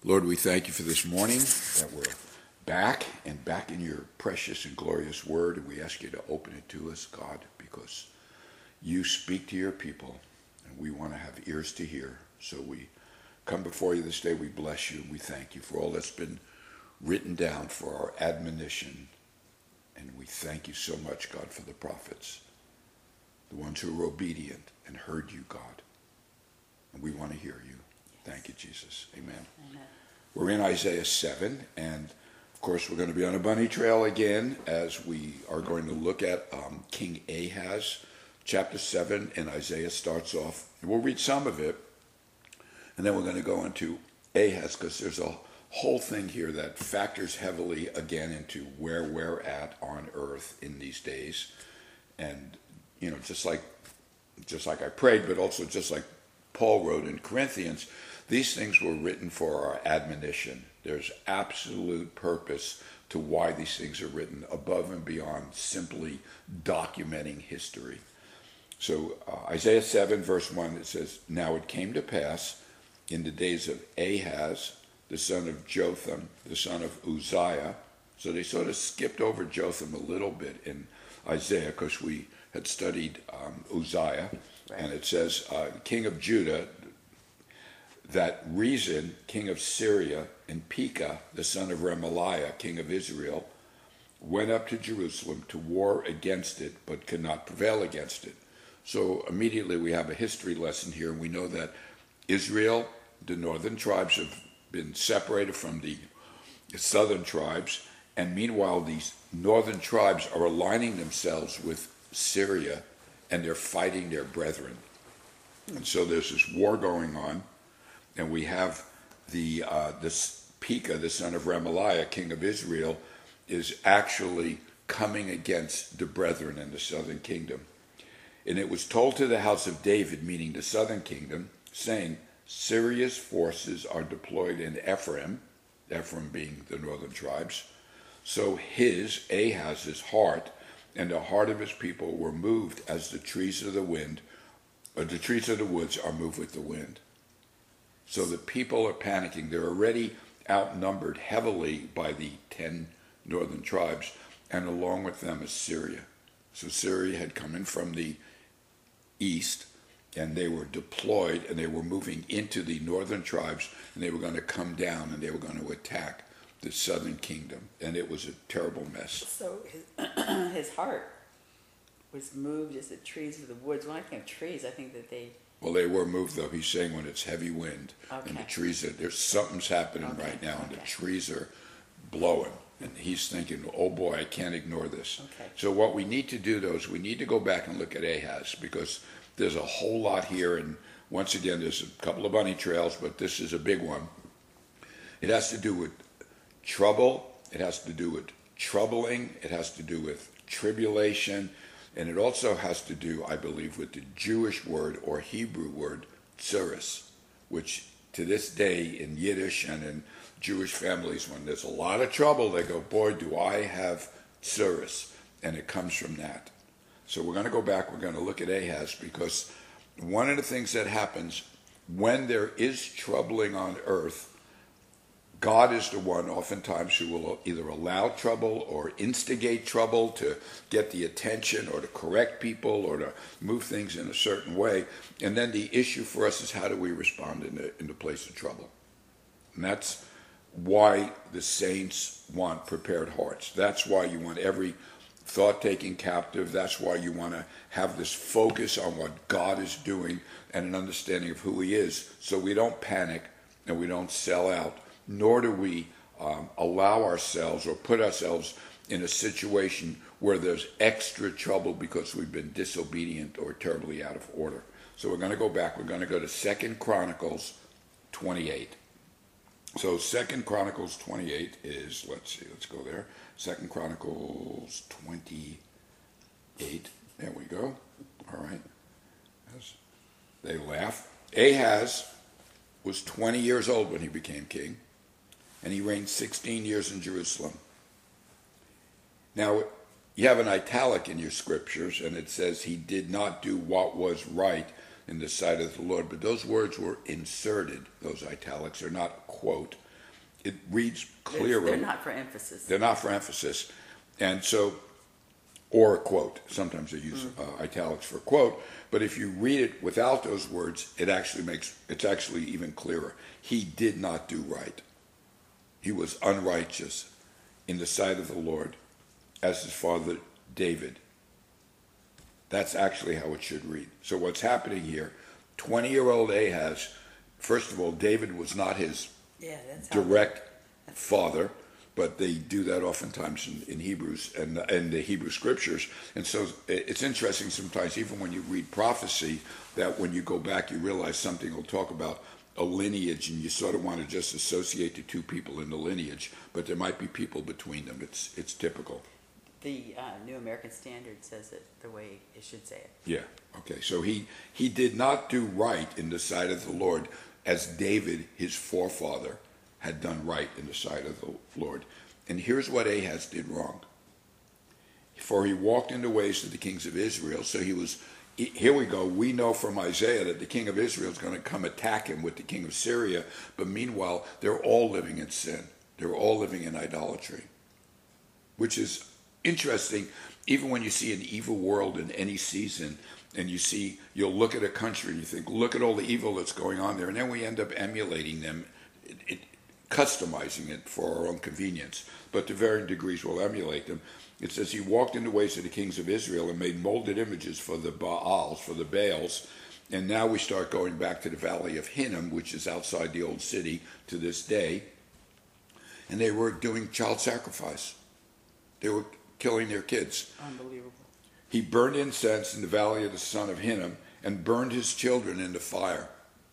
Lord, we thank you for this morning that we're back in your precious and glorious word. And we ask you to open it to us, God, because you speak to your people and we want to have ears to hear. So we come before you this day. We bless you. We thank you for all that's been written down for our admonition. And we thank you so much, God, for the prophets, the ones who were obedient and heard you, God. And we want to hear you. Thank you, Jesus. Amen. Amen. We're in Isaiah 7, and of course we're going to be on a bunny trail again as we are going to look at King Ahaz. Chapter 7 in Isaiah starts off, and we'll read some of it, and then we're going to go into Ahaz because there's a whole thing here that factors heavily again into where we're at on earth in these days. And, you know, just like I prayed, but also just like Paul wrote in Corinthians, these things were written for our admonition. There's absolute purpose to why these things are written above and beyond simply documenting history. So Isaiah 7 verse 1, it says, "Now it came to pass in the days of Ahaz, the son of Jotham, the son of Uzziah." So they sort of skipped over Jotham a little bit in Isaiah because we had studied Uzziah. Right. And it says, king of Judah, that Rezin, king of Syria, and Pekah, the son of Remaliah, king of Israel, went up to Jerusalem to war against it, but could not prevail against it. So immediately we have a history lesson here, and we know that Israel, the northern tribes, have been separated from the southern tribes, and meanwhile these northern tribes are aligning themselves with Syria, and they're fighting their brethren. And so there's this war going on, and we have this Pekah, the son of Remaliah, king of Israel, is actually coming against the brethren in the southern kingdom. And it was told to the house of David, meaning the southern kingdom, saying, "Syria's forces are deployed in Ephraim," Ephraim being the northern tribes. "So Ahaz's heart and the heart of his people were moved as the trees of the wind, or the trees of the woods are moved with the wind." So the people are panicking. They're already outnumbered heavily by the 10 northern tribes, and along with them is Syria. So Syria had come in from the east, and they were deployed, and they were moving into the northern tribes, and they were going to come down, and they were going to attack the southern kingdom, and it was a terrible mess. So his heart was moved as the trees of the woods. When I think of trees, I think that they... Well, they were moved, though. He's saying when it's heavy wind, okay, and the trees, there's something's happening right now, and the trees are blowing. And he's thinking, oh boy, I can't ignore this. Okay. So what we need to do, though, is we need to go back and look at Ahaz, because there's a whole lot here. And once again, there's a couple of bunny trails, but this is a big one. It has to do with trouble. It has to do with troubling. It has to do with tribulation. And it also has to do, I believe, with the Jewish word or Hebrew word, tsuris, which to this day in Yiddish and in Jewish families, when there's a lot of trouble, they go, boy, do I have tsuris. And it comes from that. So we're going to go back. We're going to look at Ahaz, because one of the things that happens when there is troubling on earth, God is the one oftentimes who will either allow trouble or instigate trouble to get the attention or to correct people or to move things in a certain way. And then the issue for us is, how do we respond in the place of trouble? And that's why the saints want prepared hearts. That's why you want every thought taken captive. That's why you want to have this focus on what God is doing and an understanding of who he is, so we don't panic and we don't sell out, nor do we allow ourselves or put ourselves in a situation where there's extra trouble because we've been disobedient or terribly out of order. So we're going to go back. We're going to go to 2 Chronicles 28. So 2 Chronicles 28 is, let's go there. 2 Chronicles 28. There we go. All right. They laugh. Ahaz was 20 years old when he became king, and he reigned 16 years in Jerusalem. Now, you have an italic in your scriptures, and it says he did not do what was right in the sight of the Lord. But those words were inserted, those italics are not a quote. It reads clearer. They're not for emphasis. They're not for emphasis. And so, or a quote. Sometimes they use italics for a quote. But if you read it without those words, it's actually even clearer. He did not do right. He was unrighteous in the sight of the Lord as his father David. That's actually how it should read. So what's happening here, 20-year-old Ahaz, first of all, David was not his direct father, but they do that oftentimes in Hebrews and the Hebrew scriptures. And so it's interesting sometimes, even when you read prophecy, that when you go back, you realize something will talk about a lineage, and you sort of want to just associate the two people in the lineage, but there might be people between them. It's typical. The New American Standard says it the way it should say it. Yeah, okay. So he did not do right in the sight of the Lord as David, his forefather, had done right in the sight of the Lord. And here's what Ahaz did wrong. For he walked in the ways of the kings of Israel. So here we go. We know from Isaiah that the king of Israel is going to come attack him with the king of Syria. But meanwhile, they're all living in sin. They're all living in idolatry, which is interesting. Even when you see an evil world in any season, and you'll look at a country and you think, look at all the evil that's going on there. And then we end up emulating them, customizing it for our own convenience. But to varying degrees, we'll emulate them. It says he walked in the ways of the kings of Israel and made molded images for the Baals, for the Baals. And now we start going back to the valley of Hinnom, which is outside the old city to this day. And they were doing child sacrifice. They were killing their kids. Unbelievable. He burned incense in the valley of the son of Hinnom and burned his children in the fire.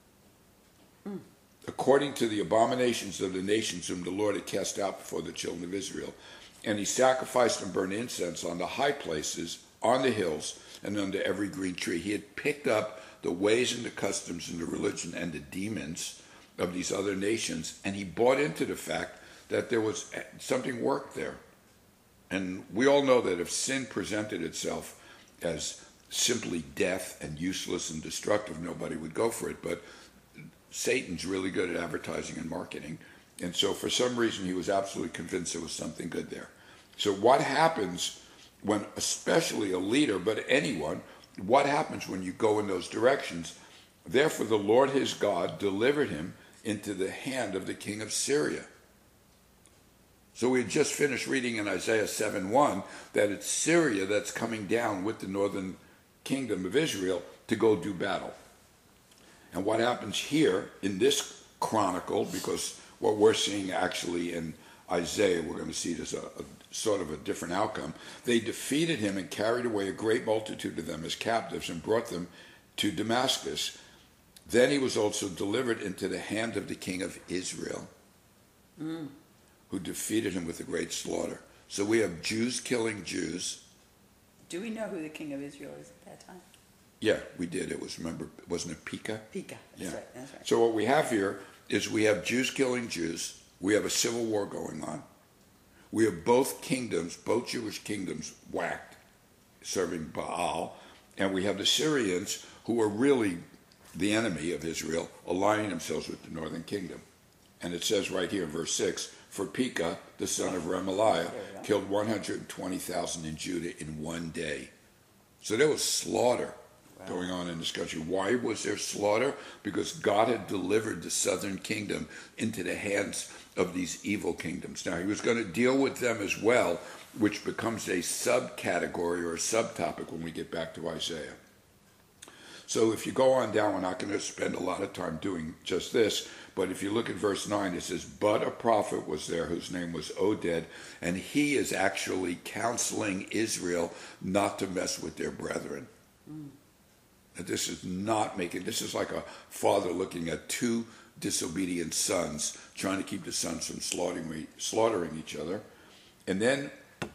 According to the abominations of the nations whom the Lord had cast out before the children of Israel. And he sacrificed and burned incense on the high places, on the hills, and under every green tree. He had picked up the ways and the customs and the religion and the demons of these other nations, and he bought into the fact that there was something worked there. And we all know that if sin presented itself as simply death and useless and destructive, nobody would go for it. But Satan's really good at advertising and marketing. And so for some reason, he was absolutely convinced there was something good there. So what happens when, especially a leader, but anyone, what happens when you go in those directions? Therefore, the Lord his God delivered him into the hand of the king of Syria. So we had just finished reading in Isaiah 7:1 that it's Syria that's coming down with the northern kingdom of Israel to go do battle. And what happens here in this chronicle, because what we're seeing actually in Isaiah, we're going to see it as a sort of a different outcome. They defeated him and carried away a great multitude of them as captives and brought them to Damascus. Then he was also delivered into the hand of the king of Israel, who defeated him with a great slaughter. So we have Jews killing Jews. Do we know who the king of Israel is at that time? Yeah, we did. It was, remember, wasn't it Pekah? Pekah, that's right, that's right. So what we have here is we have Jews killing Jews. We have a civil war going on. We have both kingdoms, both Jewish kingdoms whacked, serving Baal. And we have the Syrians, who are really the enemy of Israel, aligning themselves with the northern kingdom. And it says right here in verse 6, for Pekah, the son of Remaliah, killed 120,000 in Judah in one day. So there was slaughter going on in this country. Why was there slaughter? Because God had delivered the southern kingdom into the hands of these evil kingdoms. Now, he was going to deal with them as well, which becomes a subcategory or a subtopic when we get back to Isaiah. So if you go on down, we're not going to spend a lot of time doing just this, but if you look at verse 9, it says, but a prophet was there whose name was Oded, and he is actually counseling Israel not to mess with their brethren. That this is like a father looking at two disobedient sons, trying to keep the sons from slaughtering each other. And then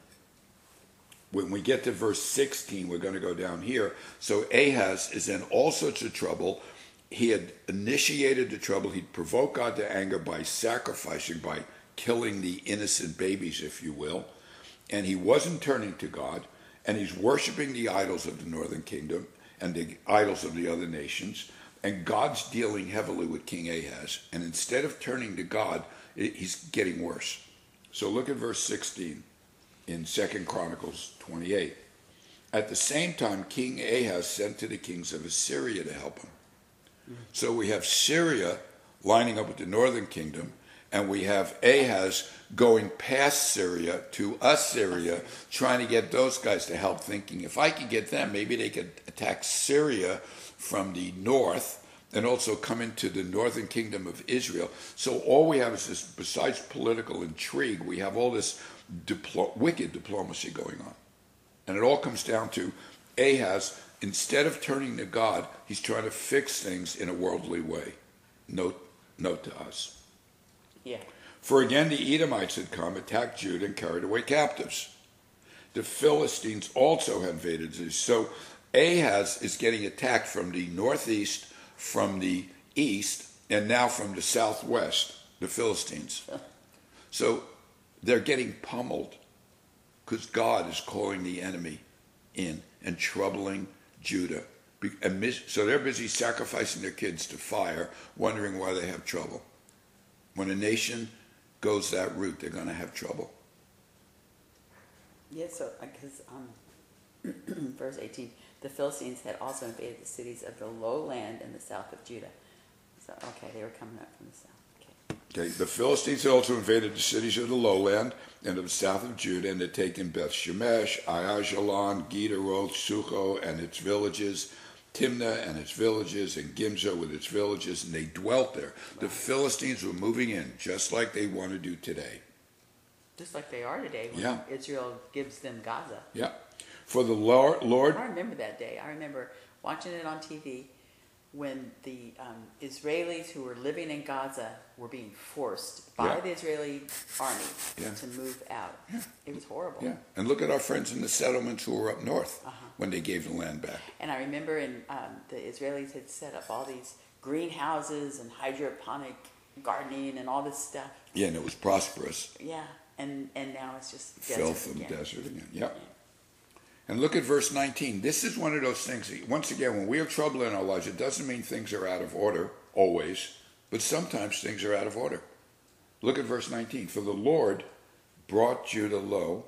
when we get to verse 16, we're going to go down here. So Ahaz is in all sorts of trouble. He had initiated the trouble. He'd provoked God to anger by sacrificing, by killing the innocent babies, if you will. And he wasn't turning to God. And he's worshiping the idols of the northern kingdom and the idols of the other nations. And God's dealing heavily with King Ahaz. And instead of turning to God, he's getting worse. So look at verse 16 in 2 Chronicles 28. At the same time, King Ahaz sent to the kings of Assyria to help him. So we have Syria lining up with the northern kingdom, and we have Ahaz going past Syria to Assyria, trying to get those guys to help, thinking if I could get them, maybe they could attack Syria from the north and also come into the northern kingdom of Israel. So all we have is this, besides political intrigue, we have all this wicked diplomacy going on. And it all comes down to Ahaz, instead of turning to God, he's trying to fix things in a worldly way. Note to us. Yeah. For again the Edomites had come, attacked Judah, and carried away captives. The Philistines also had invaded. So Ahaz is getting attacked from the northeast, from the east, and now from the southwest, the Philistines. So they're getting pummeled because God is calling the enemy in and troubling Judah. And so they're busy sacrificing their kids to fire, wondering why they have trouble. When a nation goes that route, they're going to have trouble. Yeah, so, because verse 18, the Philistines had also invaded the cities of the lowland in the south of Judah. So, okay, they were coming up from the south. Okay, the Philistines had also invaded the cities of the lowland and of the south of Judah, and had taken Beth Shemesh, Aijalon, Gederoth, Succo and its villages, Timnah and its villages, and Gimzo with its villages, and they dwelt there. Wow. The Philistines were moving in, just like they want to do today. Just like they are today when Israel gives them Gaza. Yeah. For the Lord... I remember that day. I remember watching it on TV when the Israelis who were living in Gaza were being forced by the Israeli army to move out. Yeah. It was horrible. Yeah. And look at our friends in the settlements who were up north when they gave the land back. And I remember the Israelis had set up all these greenhouses and hydroponic gardening and all this stuff. Yeah, and it was prosperous. Yeah, and now it's just filth and desert again. Yep. Yeah. And look at verse 19. This is one of those things, once again, when we have trouble in our lives, it doesn't mean things are out of order, always, but sometimes things are out of order. Look at verse 19. For the Lord brought Judah low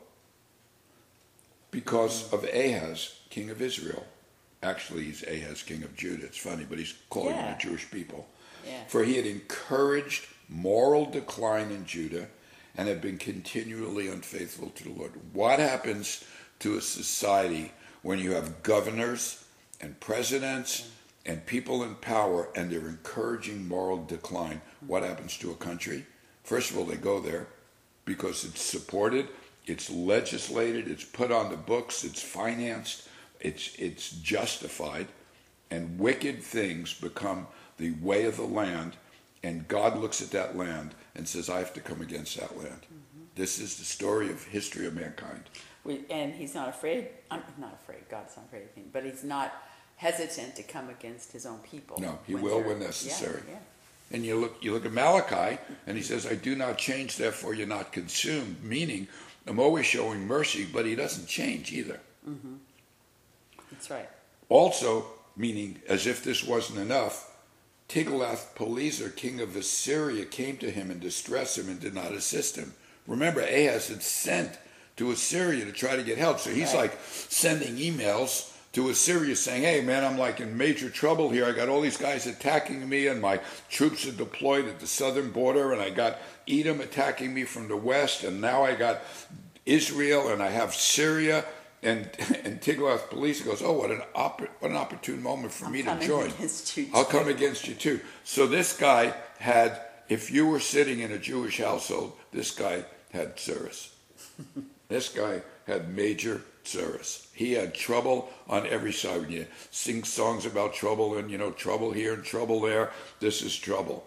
because of Ahaz, king of Israel. Actually, he's Ahaz, king of Judah. It's funny, but he's calling them the Jewish people. Yeah. For he had encouraged moral decline in Judah and had been continually unfaithful to the Lord. What happens to a society when you have governors and presidents and people in power and they're encouraging moral decline? What happens to a country? First of all, they go there because it's supported, it's legislated, it's put on the books, it's financed, it's justified, and wicked things become the way of the land, and God looks at that land and says, I have to come against that land. This is the story of history of mankind. And he's not afraid. I'm not afraid. God's not afraid of anything. But he's not hesitant to come against his own people. No, he will when necessary. Yeah. And you look at Malachi, and he says, I do not change, therefore you're not consumed. Meaning, I'm always showing mercy, but he doesn't change either. Mm-hmm. That's right. Also, meaning, as if this wasn't enough, Tiglath-Pileser, king of Assyria, came to him and distressed him and did not assist him. Remember, Ahaz had sent to Assyria to try to get help. So he's like sending emails to Assyria saying, hey, man, I'm like in major trouble here. I got all these guys attacking me, and my troops are deployed at the southern border, and I got Edom attacking me from the west, and now I got Israel, and I have Syria. And Tiglath-Pileser goes, oh, what an opportune moment for me to join. I'll come against you too. So this guy had, if you were sitting in a Jewish household, this guy had tsuris. This guy had major tsuris. He had trouble on every side. When you sing songs about trouble and, trouble here and trouble there, this is trouble.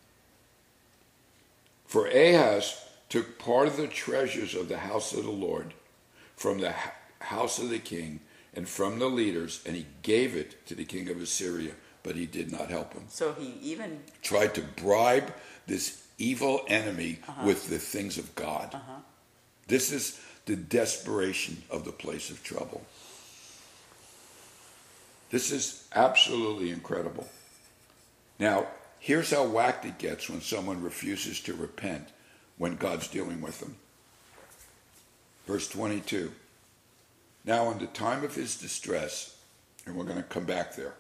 For Ahaz took part of the treasures of the house of the Lord from the house of the king and from the leaders, and he gave it to the king of Assyria, but he did not help him. So he even tried to bribe this evil enemy with the things of God. This is the desperation of the place of trouble. This is absolutely incredible. Now, here's how whacked it gets when someone refuses to repent when God's dealing with them. Verse 22. Now, in the time of his distress, and we're going to come back there,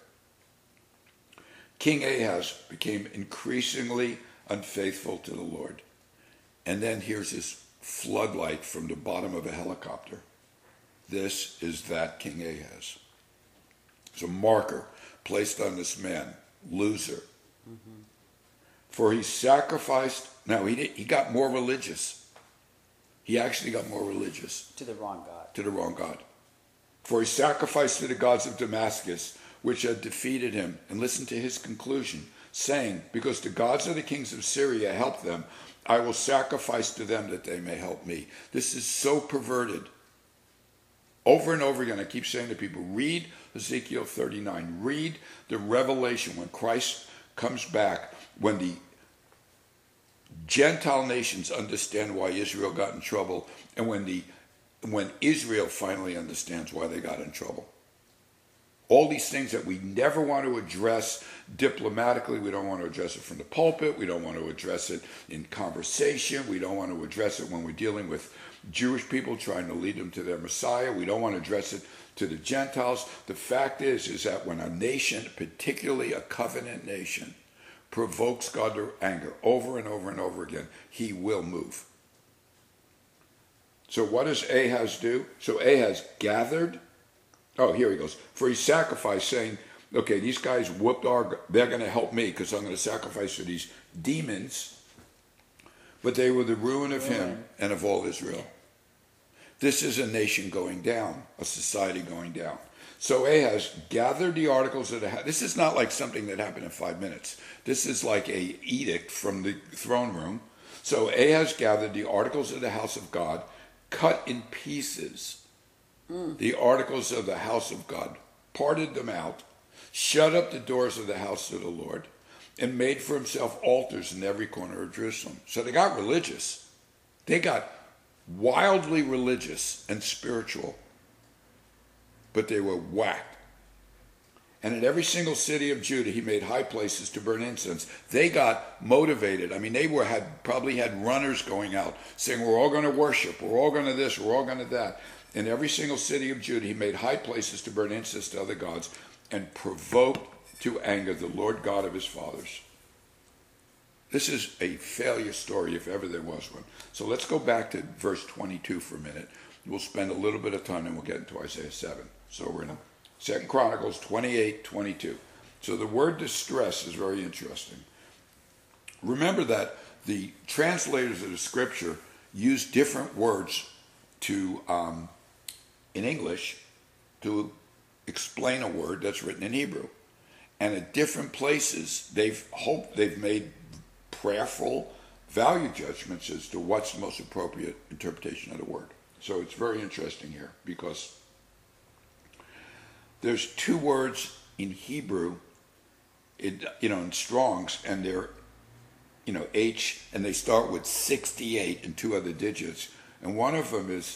King Ahaz became increasingly unfaithful to the Lord. And then here's this floodlight from the bottom of a helicopter. This is that King Ahaz. It's a marker placed on this man, loser. Mm-hmm. For he sacrificed, now he got more religious. He actually got more religious. To the wrong God. To the wrong God. For he sacrificed to the gods of Damascus, which had defeated him. And listen to his conclusion, saying, because the gods of the kings of Syria helped them, I will sacrifice to them that they may help me. This is so perverted. Over and over again, I keep saying to people, read Ezekiel 39. Read the Revelation when Christ comes back, when the Gentile nations understand why Israel got in trouble, and when Israel finally understands why they got in trouble. All these things that we never want to address diplomatically. We don't want to address it from the pulpit. We don't want to address it in conversation. We don't want to address it when we're dealing with Jewish people trying to lead them to their Messiah. We don't want to address it to the Gentiles. The fact is that when a nation, particularly a covenant nation, provokes God to anger over and over and over again, he will move. So what does Ahaz do? So Ahaz gathered. Oh, here he goes. For he sacrificed, saying, okay, these guys whooped they're going to help me because I'm going to sacrifice to these demons. But they were the ruin of him and of all Israel. This is a nation going down, a society going down. So Ahaz gathered the articles of the house. This is not like something that happened in 5 minutes. This is like an edict from the throne room. So Ahaz gathered the articles of the house of God, cut in pieces the articles of the house of God, parted them out, shut up the doors of the house of the Lord, and made for himself altars in every corner of Jerusalem. So they got religious. They got wildly religious and spiritual, but they were whacked. And in every single city of Judah, he made high places to burn incense. They got motivated. I mean, they probably had runners going out saying, we're all going to worship, we're all going to this, we're all going to that. In every single city of Judah, he made high places to burn incense to other gods and provoked to anger the Lord God of his fathers. This is a failure story if ever there was one. So let's go back to verse 22 for a minute. We'll spend a little bit of time and we'll get into Isaiah 7. So we're in 2 Chronicles 28:22. So the word distress is very interesting. Remember that the translators of the scripture use different words to in English to explain a word that's written in Hebrew. And at different places, they've made prayerful value judgments as to what's the most appropriate interpretation of the word. So it's very interesting here because there's two words in Hebrew, in Strong's, and they're, H, and they start with 68 and two other digits. And one of them is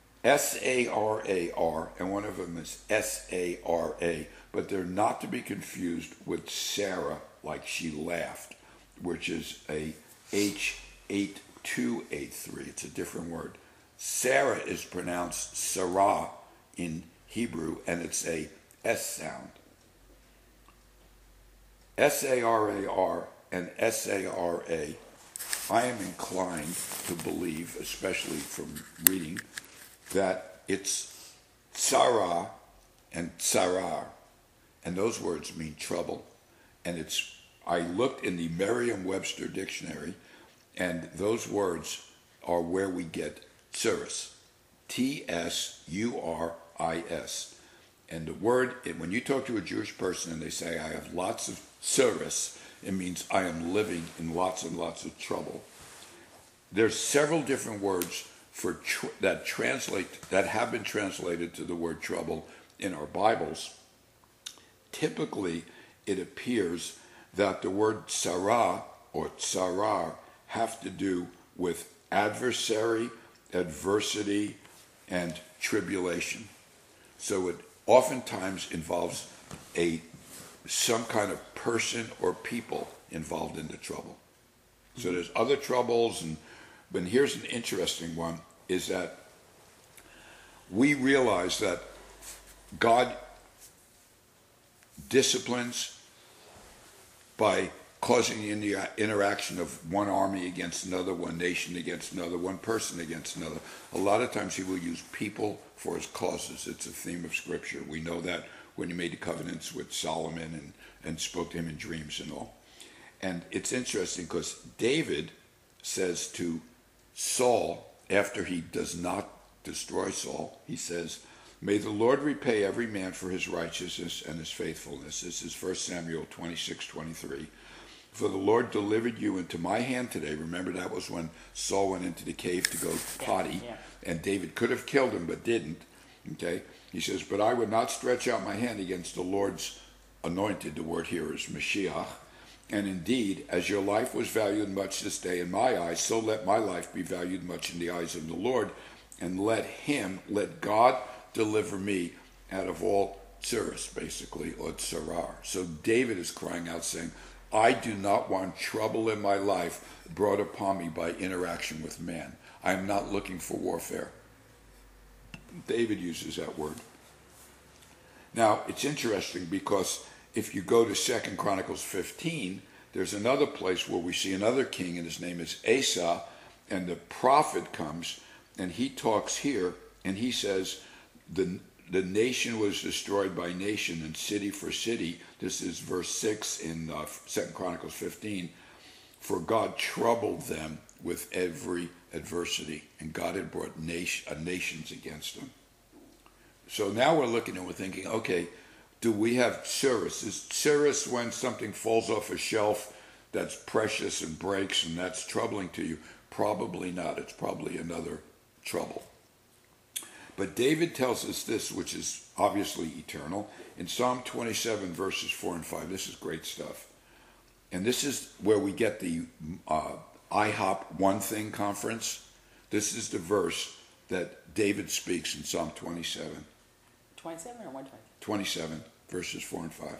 S-A-R-A-R, and one of them is S-A-R-A, but they're not to be confused with Sarah, like she laughed, which is a H8283. It's a different word. Sarah is pronounced Sarah in Hebrew, and it's a S sound. S-A-R-A-R and S-A-R-A. I am inclined to believe, especially from reading, that it's Sarah and Sarar, and those words mean trouble. And I looked in the Merriam-Webster dictionary, and those words are where we get tsuris, T-S-U-R-I-S. And the word, when you talk to a Jewish person and they say, I have lots of tsuris, it means I am living in lots and lots of trouble. There's several different words that have been translated to the word trouble in our Bibles. Typically, it appears that the word tsara or tsarar have to do with adversary, adversity, and tribulation. So it oftentimes involves a some kind of person or people involved in the trouble. So there's other troubles, but here's an interesting one, is that we realize that God disciplines by causing the interaction of one army against another, one nation against another, one person against another. A lot of times he will use people for his causes. It's a theme of Scripture. We know that when he made the covenants with Solomon and spoke to him in dreams and all. And it's interesting because David says to Saul, after he does not destroy Saul, he says, "May the Lord repay every man for his righteousness and his faithfulness." This is 1 Samuel 26:23. "For the Lord delivered you into my hand today." Remember, that was when Saul went into the cave to go potty, and David could have killed him but didn't. Okay, he says, "But I would not stretch out my hand against the Lord's anointed." The word here is Mashiach. "And indeed, as your life was valued much this day in my eyes, so let my life be valued much in the eyes of the Lord, and let God deliver me out of all tsuris," basically, or tsarar. So David is crying out saying, I do not want trouble in my life brought upon me by interaction with man. I am not looking for warfare. David uses that word. Now, it's interesting because if you go to 2 Chronicles 15, there's another place where we see another king, and his name is Asa, and the prophet comes, and he talks here, and he says, the nation was destroyed by nation and city for city. This is verse 6 in 2 Chronicles 15. "For God troubled them with every adversity," and God had brought nations against them. So now we're looking and we're thinking, okay, do we have tsuris? Is tsuris when something falls off a shelf that's precious and breaks and that's troubling to you? Probably not. It's probably another trouble. But David tells us this, which is obviously eternal, in Psalm 27, verses 4 and 5. This is great stuff. And this is where we get the IHOP One Thing conference. This is the verse that David speaks in Psalm 27. 27 or 120? 27, verses 4 and 5.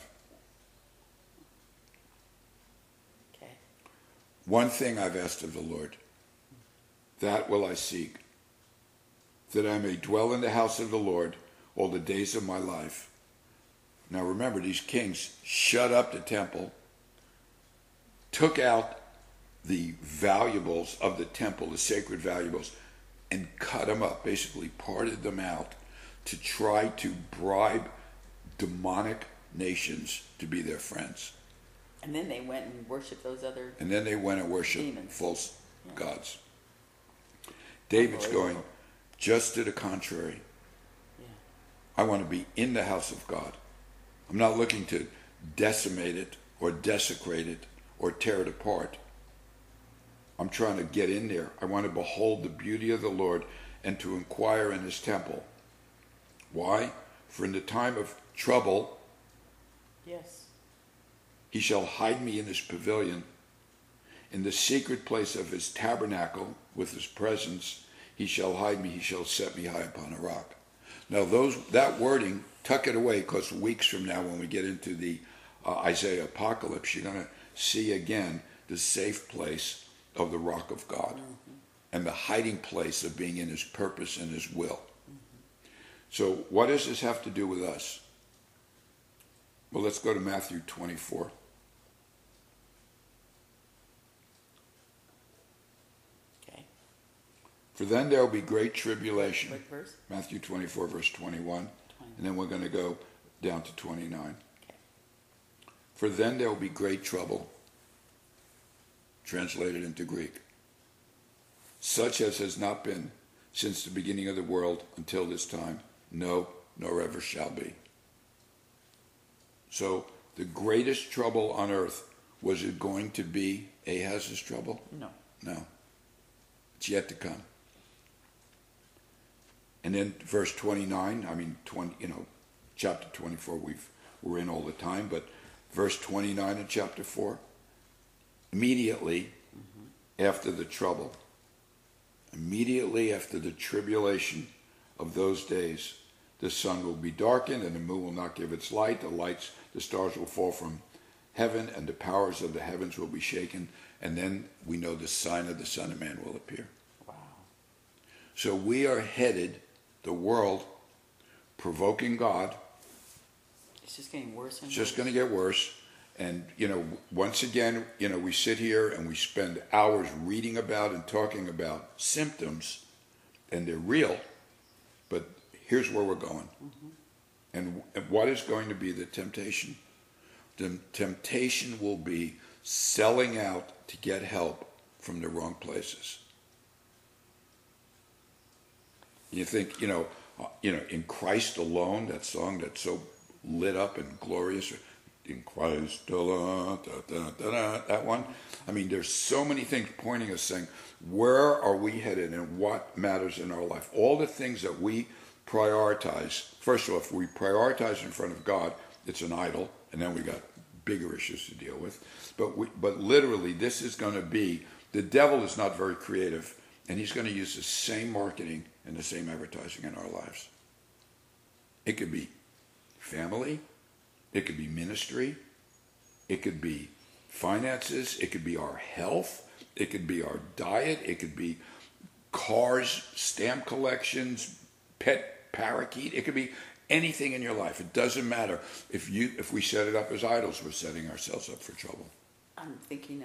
Okay. "One thing I've asked of the Lord, that will I seek, that I may dwell in the house of the Lord all the days of my life." Now remember, these kings shut up the temple, took out the valuables of the temple, the sacred valuables, and cut them up, basically parted them out to try to bribe demonic nations to be their friends. And then they went and worshipped those other And then they went and worshiped demons. false gods. David's going just to the contrary. Yeah. I want to be in the house of God. I'm not looking to decimate it or desecrate it or tear it apart. I'm trying to get in there. I want to behold the beauty of the Lord and to inquire in his temple. Why? For in the time of trouble, Yes. he shall hide me in his pavilion. In the secret place of his tabernacle with his presence, he shall hide me. He shall set me high upon a rock. Now that wording, tuck it away, because weeks from now when we get into the Isaiah apocalypse, you're going to see again the safe place of the rock of God, and the hiding place of being in his purpose and his will. So what does this have to do with us? Well, let's go to Matthew 24. Okay. "For then there will be great tribulation." What verse? Matthew 24, verse 21. And then we're going to go down to 29. Okay. "For then there will be great trouble," translated into Greek, "such as has not been since the beginning of the world until this time, no, nor ever shall be." So the greatest trouble on earth, was it going to be Ahaz's trouble? No. No. It's yet to come. And then verse 29, chapter 24 we're in all the time, but verse 29 in chapter 4, immediately after the trouble, immediately after the tribulation of those days, the sun will be darkened and the moon will not give its light. the stars will fall from heaven, and the powers of the heavens will be shaken. And then we know the sign of the Son of Man will appear. Wow. So we are headed, the world, provoking God. It's just getting worse and worse. It's just going to get worse. And, once again, we sit here and we spend hours reading about and talking about symptoms, and they're real, but here's where we're going. Mm-hmm. And what is going to be the temptation? The temptation will be selling out to get help from the wrong places. You think, in Christ alone, that song that's so lit up and glorious, in Christ alone, that one. I mean, there's so many things pointing us saying, where are we headed and what matters in our life? All the things that we prioritize. First of all, if we prioritize in front of God, it's an idol, and then we got bigger issues to deal with. But literally, this is going to be, the devil is not very creative, and he's going to use the same marketing and the same advertising in our lives. It could be family, it could be ministry, it could be finances, it could be our health, it could be our diet, it could be cars, stamp collections, pet parakeet, it could be anything in your life. It doesn't matter. If we set it up as idols, we're setting ourselves up for trouble. I'm thinking,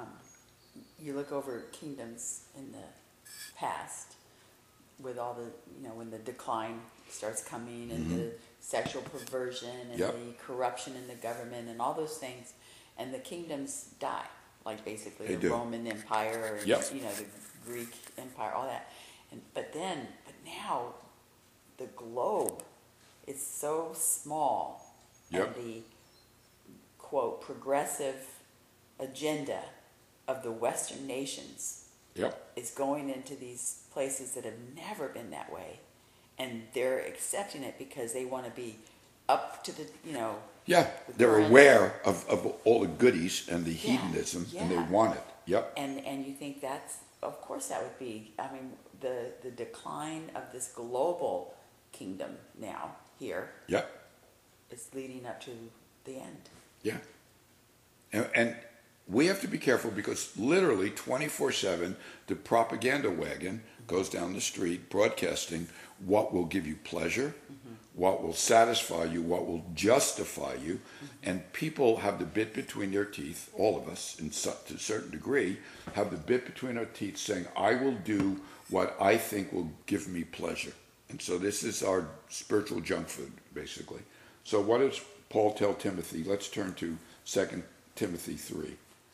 you look over kingdoms in the past with all the, when the decline starts coming and the sexual perversion and the corruption in the government and all those things, and the kingdoms die, like basically the Roman Empire and the Greek Empire, all that. But now the globe is so small, and the quote progressive agenda of the Western nations is going into these places that have never been that way, and they're accepting it because they want to be up to the they're aware of all the goodies and the hedonism, and they want it. And you think that's, of course that would be, I mean, the decline of this global kingdom now here is leading up to the end. And we have to be careful, because literally 24/7 the propaganda wagon goes down the street broadcasting what will give you pleasure, what will satisfy you, what will justify you. And people have the bit between their teeth, all of us to a certain degree, have the bit between our teeth saying, I will do what I think will give me pleasure. And so this is our spiritual junk food, basically. So what does Paul tell Timothy? Let's turn to 2 Timothy 3.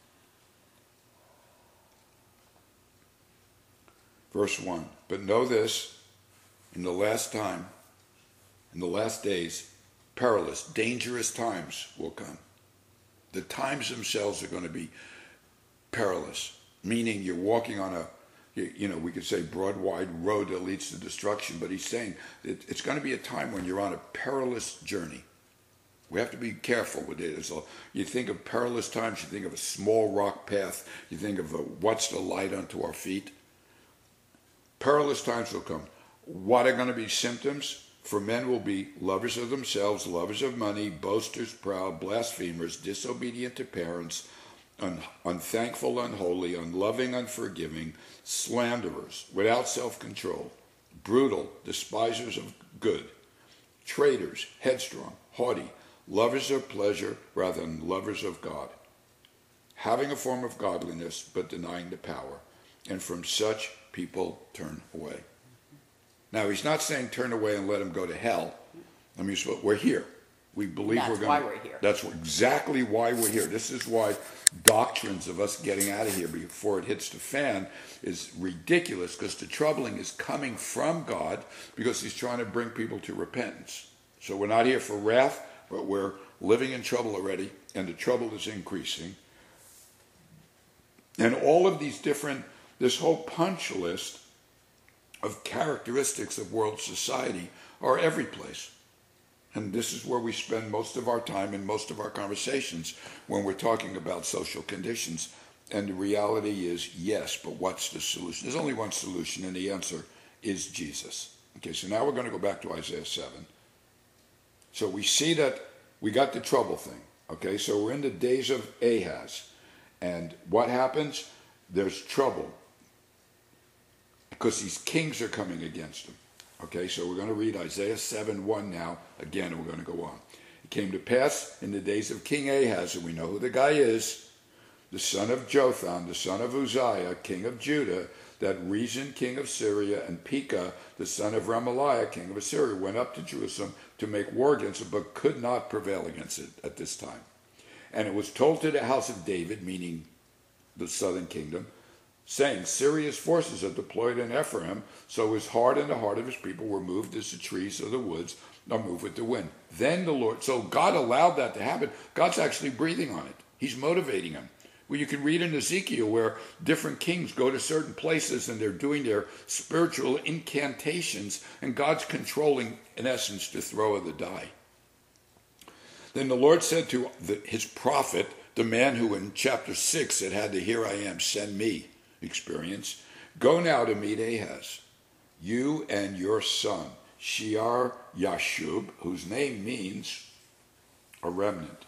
Verse 1. But know this, in the last days, perilous, dangerous times will come. The times themselves are going to be perilous, meaning you're walking on we could say broad, wide road that leads to destruction, but he's saying it's going to be a time when you're on a perilous journey. We have to be careful with it. So you think of perilous times, you think of a small rock path, you think of what's the light unto our feet. Perilous times will come. What are going to be symptoms? For men will be lovers of themselves, lovers of money, boasters, proud, blasphemers, disobedient to parents, unthankful, unholy, unloving, unforgiving, slanderers, without self-control, brutal, despisers of good, traitors, headstrong, haughty, lovers of pleasure rather than lovers of God, having a form of godliness but denying the power, and from such people turn away. Now, he's not saying turn away and let them go to hell. I mean, we're here. We believe That's why we're here. That's exactly why we're here. This is why doctrines of us getting out of here before it hits the fan is ridiculous, because the troubling is coming from God, because he's trying to bring people to repentance. So we're not here for wrath, but we're living in trouble already, and the trouble is increasing. And all of these this whole punch list of characteristics of world society are every place. And this is where we spend most of our time and most of our conversations when we're talking about social conditions. And the reality is, yes, but what's the solution? There's only one solution, and the answer is Jesus. Okay, so now we're going to go back to Isaiah 7. So we see we got the trouble thing. Okay, so we're in the days of Ahaz. And what happens? There's trouble. Because these kings are coming against him. Okay, so we're going to read Isaiah 7:1 now. Again, and we're going to go on. It came to pass in the days of King Ahaz, and we know who the guy is, the son of Jotham, the son of Uzziah, king of Judah, that Rezin, king of Syria, and Pekah, the son of Remaliah, king of Assyria, went up to Jerusalem to make war against it, but could not prevail against it at this time. And it was told to the house of David, meaning the southern kingdom, saying, Syria's forces are deployed in Ephraim, so his heart and the heart of his people were moved as the trees of the woods are moved with the wind. Then the Lord, so God allowed that to happen. God's actually breathing on it. He's motivating him. Well, you can read in Ezekiel where different kings go to certain places and they're doing their spiritual incantations, and God's controlling, in essence, the throw of the die. Then the Lord said to his prophet, the man who in chapter 6 had the "Here I am, send me" experience, go now to meet Ahaz, you and your son, Shear Yashub, whose name means a remnant.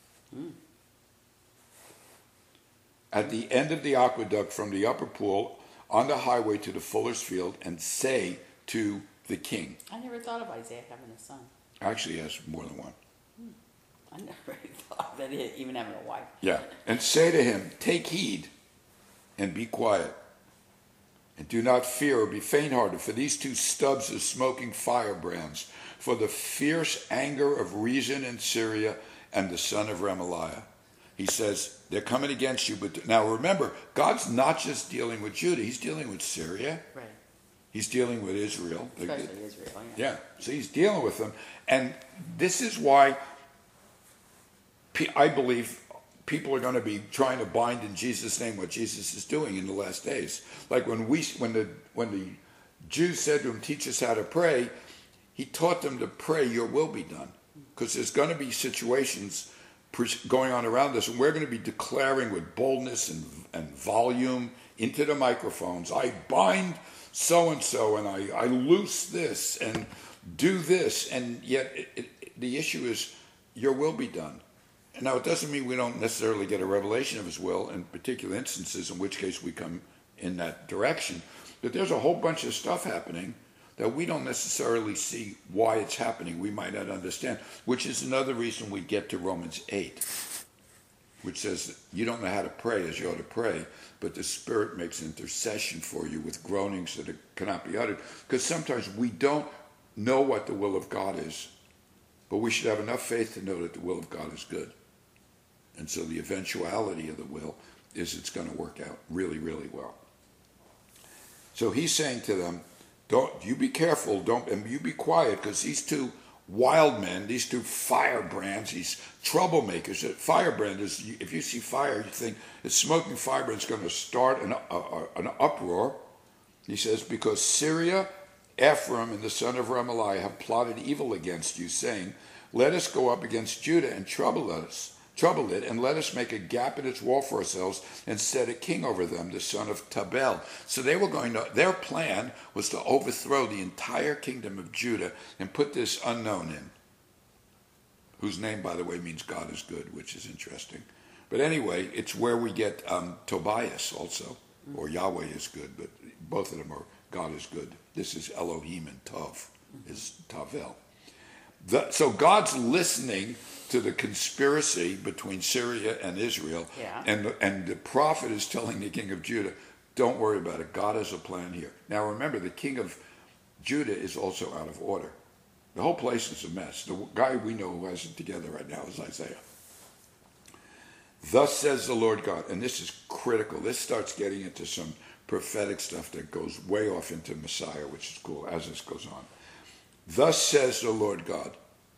At the end of the aqueduct from the upper pool on the highway to the fuller's field, and say to the king. I never thought of Isaiah having a son. Actually, he has more than one. I never really thought that he even having a wife. Yeah. And say to him, take heed and be quiet. And do not fear or be faint-hearted for these two stubs of smoking firebrands, for the fierce anger of Rezin in Syria and the son of Remaliah. He says, they're coming against you. But now remember, God's not just dealing with Judah. He's dealing with Syria. Right. He's dealing with Israel. Especially Israel, yeah. So he's dealing with them. And this is why I believe people are going to be trying to bind in Jesus' name what Jesus is doing in the last days. Like when the Jews said to him, teach us how to pray, he taught them to pray, your will be done. Because there's going to be situations going on around us, and we're going to be declaring with boldness and volume into the microphones, I bind so-and-so, and I loose this, and do this, and yet the issue is, your will be done. And now it doesn't mean we don't necessarily get a revelation of his will in particular instances, in which case we come in that direction, but there's a whole bunch of stuff happening that we don't necessarily see why it's happening. We might not understand, which is another reason we get to Romans 8, which says you don't know how to pray as you ought to pray, but the Spirit makes intercession for you with groanings that cannot be uttered. Because sometimes we don't know what the will of God is, but we should have enough faith to know that the will of God is good. And so the eventuality of the will is it's going to work out really, really well. So he's saying to them, don't you be careful, and you be quiet, because these two wild men, these two firebrands, these troublemakers. Firebrand is, if you see fire, you think it's smoking firebrand. It's going to start an uproar. He says, because Syria, Ephraim, and the son of Remaliah have plotted evil against you, saying, let us go up against Judah and trouble it, and let us make a gap in its wall for ourselves and set a king over them, the son of Tabel. So their plan was to overthrow the entire kingdom of Judah and put this unknown in, whose name, by the way, means God is good, which is interesting. But anyway, it's where we get Tobias also, or Yahweh is good, but both of them are God is good. This is Elohim, and Tov is Tavel. So God's listening to the conspiracy between Syria and Israel, and the prophet is telling the king of Judah, don't worry about it, God has a plan here. Now remember, the king of Judah is also out of order. The whole place is a mess. The guy we know who has it together right now is Isaiah. Thus says the Lord God, and this is critical. This starts getting into some prophetic stuff that goes way off into Messiah, which is cool as this goes on. Thus says the Lord God,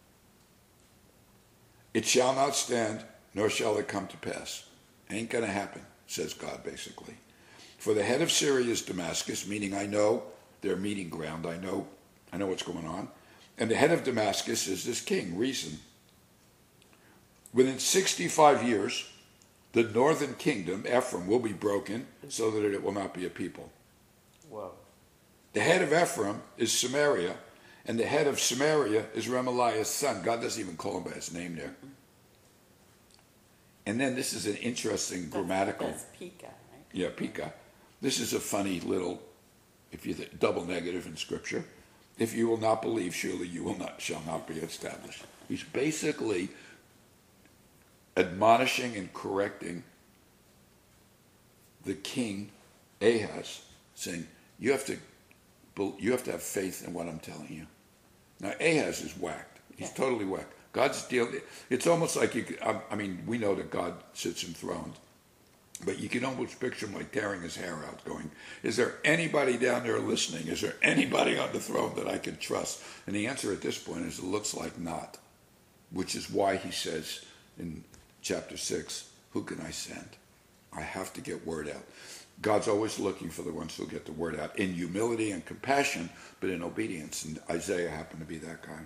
it shall not stand, nor shall it come to pass. Ain't going to happen, says God, basically. For the head of Syria is Damascus, meaning I know their meeting ground. I know what's going on. And the head of Damascus is this king, Rezin. Within 65 years, the northern kingdom, Ephraim, will be broken so that it will not be a people. Whoa. The head of Ephraim is Samaria, And the head of Samaria is Remaliah's son. God doesn't even call him by his name there. And then this is an interesting grammatical. That's Pekah, right? Yeah, Pekah. This is a funny little, if you double negative in Scripture. If you will not believe, surely you shall not be established. He's basically admonishing and correcting the king Ahaz, saying, you have to have faith in what I'm telling you. Now Ahaz is whacked. He's totally whacked. God's dealing. It's almost like we know that God sits enthroned, but you can almost picture him like tearing his hair out, going, "Is there anybody down there listening? Is there anybody on the throne that I can trust?" And the answer at this point is, it looks like not, which is why he says in chapter 6, "Who can I send? I have to get word out." God's always looking for the ones who'll get the word out in humility and compassion, but in obedience. And Isaiah happened to be that guy.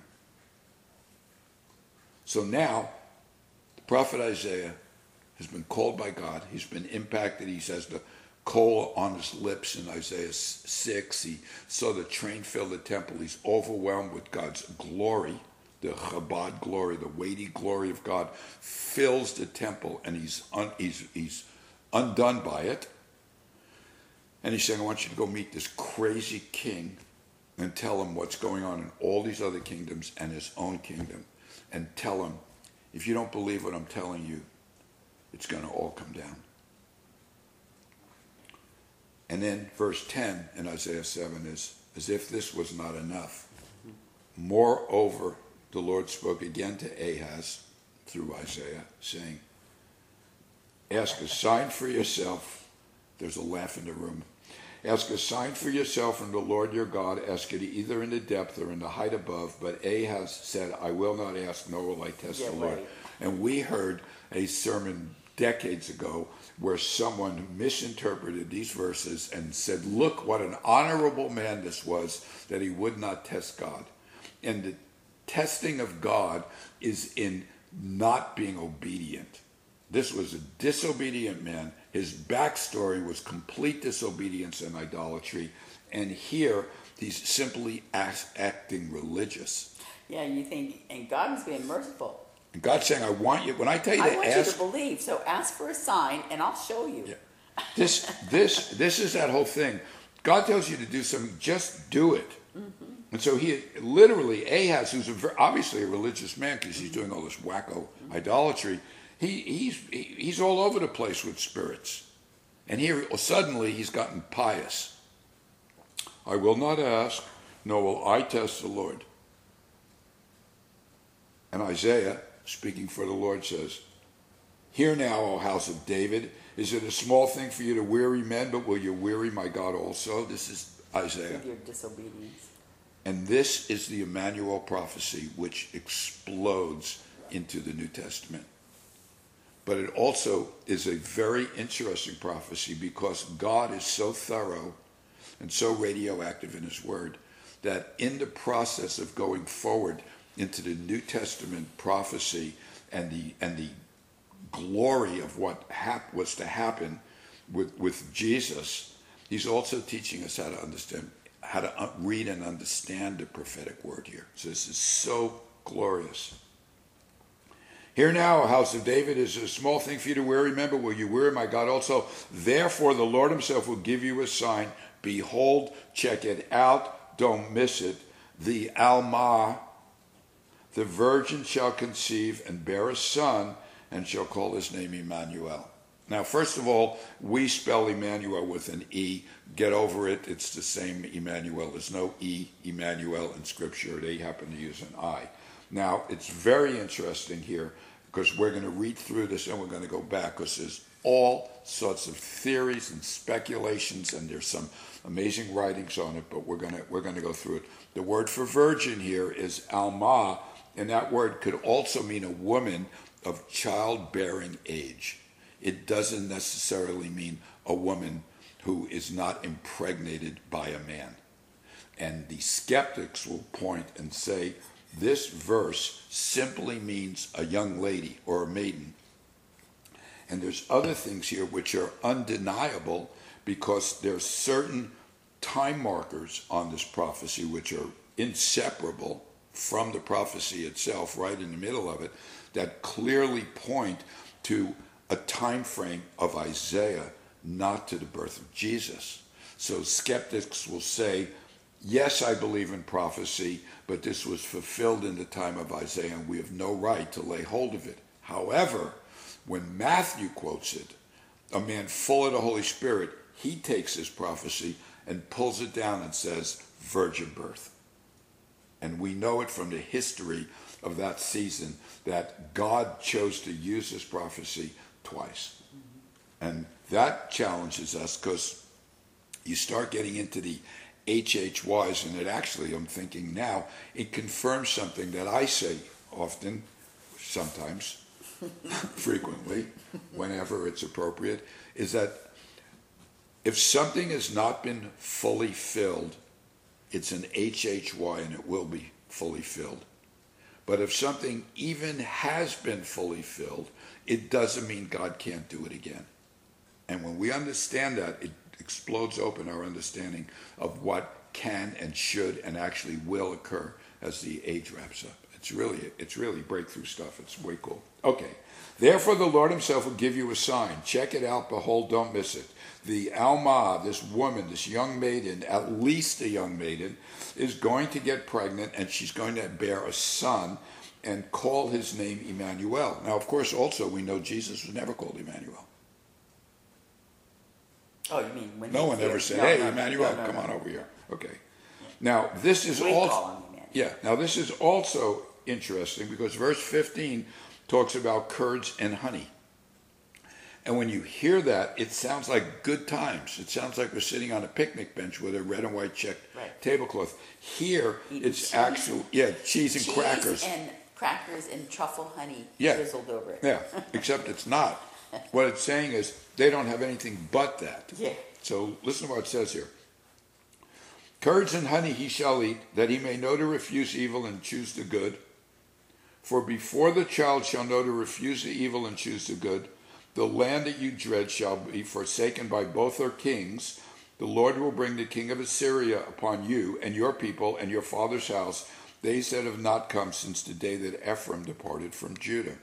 So now, the prophet Isaiah has been called by God. He's been impacted. He says the coal on his lips in Isaiah 6. He saw the train fill the temple. He's overwhelmed with God's glory. The Chabad glory, the weighty glory of God fills the temple, and he's undone by it. And he's saying, I want you to go meet this crazy king and tell him what's going on in all these other kingdoms and his own kingdom. And tell him, if you don't believe what I'm telling you, it's going to all come down. And then verse 10 in Isaiah 7 is, as if this was not enough. Moreover, the Lord spoke again to Ahaz through Isaiah, saying, ask a sign for yourself. There's a laugh in the room. Ask a sign for yourself from the Lord your God. Ask it either in the depth or in the height above. But Ahaz said, I will not ask, nor will I test the Lord. Right. And we heard a sermon decades ago where someone misinterpreted these verses and said, look what an honorable man this was, that he would not test God. And the testing of God is in not being obedient. This was a disobedient man. His backstory was complete disobedience and idolatry. And here, he's simply acting religious. Yeah, you think, and God is being merciful. And God's saying, I want you, when I tell you I want you to believe, so ask for a sign, and I'll show you. Yeah. This is that whole thing. God tells you to do something, just do it. Mm-hmm. And so he literally, Ahaz, who's obviously a religious man because he's doing all this wacko idolatry, he's all over the place with spirits. And here, suddenly, he's gotten pious. I will not ask, nor will I test the Lord. And Isaiah, speaking for the Lord, says, hear now, O house of David, is it a small thing for you to weary men, but will you weary my God also? This is Isaiah. With your disobedience. And this is the Emmanuel prophecy, which explodes into the New Testament. But it also is a very interesting prophecy because God is so thorough and so radioactive in his word that in the process of going forward into the New Testament prophecy and the glory of what was to happen with Jesus, he's also teaching us how to understand, how to read and understand the prophetic word here. So this is so glorious. Hear now, O house of David, is a small thing for you to weary. Remember, will you weary my God also? Therefore, the Lord himself will give you a sign. Behold, check it out. Don't miss it. The Alma, the virgin shall conceive and bear a son and shall call his name Emmanuel. Now, first of all, we spell Emmanuel with an E. Get over it. It's the same Emmanuel. There's no E, Emmanuel, in Scripture. They happen to use an I. Now, it's very interesting here because we're going to read through this and we're going to go back because there's all sorts of theories and speculations and there's some amazing writings on it, but we're going to go through it. The word for virgin here is Alma, and that word could also mean a woman of childbearing age. It doesn't necessarily mean a woman who is not impregnated by a man. And the skeptics will point and say, this verse simply means a young lady or a maiden. And there's other things here which are undeniable because there's certain time markers on this prophecy which are inseparable from the prophecy itself, right in the middle of it, that clearly point to a time frame of Isaiah, not to the birth of Jesus. So skeptics will say, yes, I believe in prophecy, but this was fulfilled in the time of Isaiah, and we have no right to lay hold of it. However, when Matthew quotes it, a man full of the Holy Spirit, he takes this prophecy and pulls it down and says, virgin birth. And we know it from the history of that season that God chose to use this prophecy twice. And that challenges us because you start getting into the HHYs, and it actually, I'm thinking now, it confirms something that I say often, sometimes, frequently, whenever it's appropriate, is that if something has not been fully filled, it's an HHY and it will be fully filled. But if something even has been fully filled, it doesn't mean God can't do it again. And when we understand that, it explodes open our understanding of what can and should and actually will occur as the age wraps up. It's really breakthrough stuff. It's way cool. Okay. Therefore the Lord himself will give you a sign. Check it out. Behold, don't miss it. The Alma, this woman, this young maiden, at least a young maiden, is going to get pregnant, and she's going to bear a son and call his name Emmanuel. Now, of course, also we know Jesus was never called Emmanuel. Oh, you mean when no one ever said, "Hey, Emmanuel, come on over here." Okay. Now this is also Now this is also interesting because verse 15 talks about curds and honey. And when you hear that, it sounds like good times. It sounds like we're sitting on a picnic bench with a red and white checked tablecloth. Here, it's actual, cheese and crackers. Cheese and crackers and truffle honey drizzled over it. Yeah, except it's not. What it's saying is they don't have anything but that. Yeah. So listen to what it says here. Curds and honey he shall eat, that he may know to refuse evil and choose the good. For before the child shall know to refuse the evil and choose the good, the land that you dread shall be forsaken by both her kings. The Lord will bring the king of Assyria upon you and your people and your father's house, days that have not come since the day that Ephraim departed from Judah.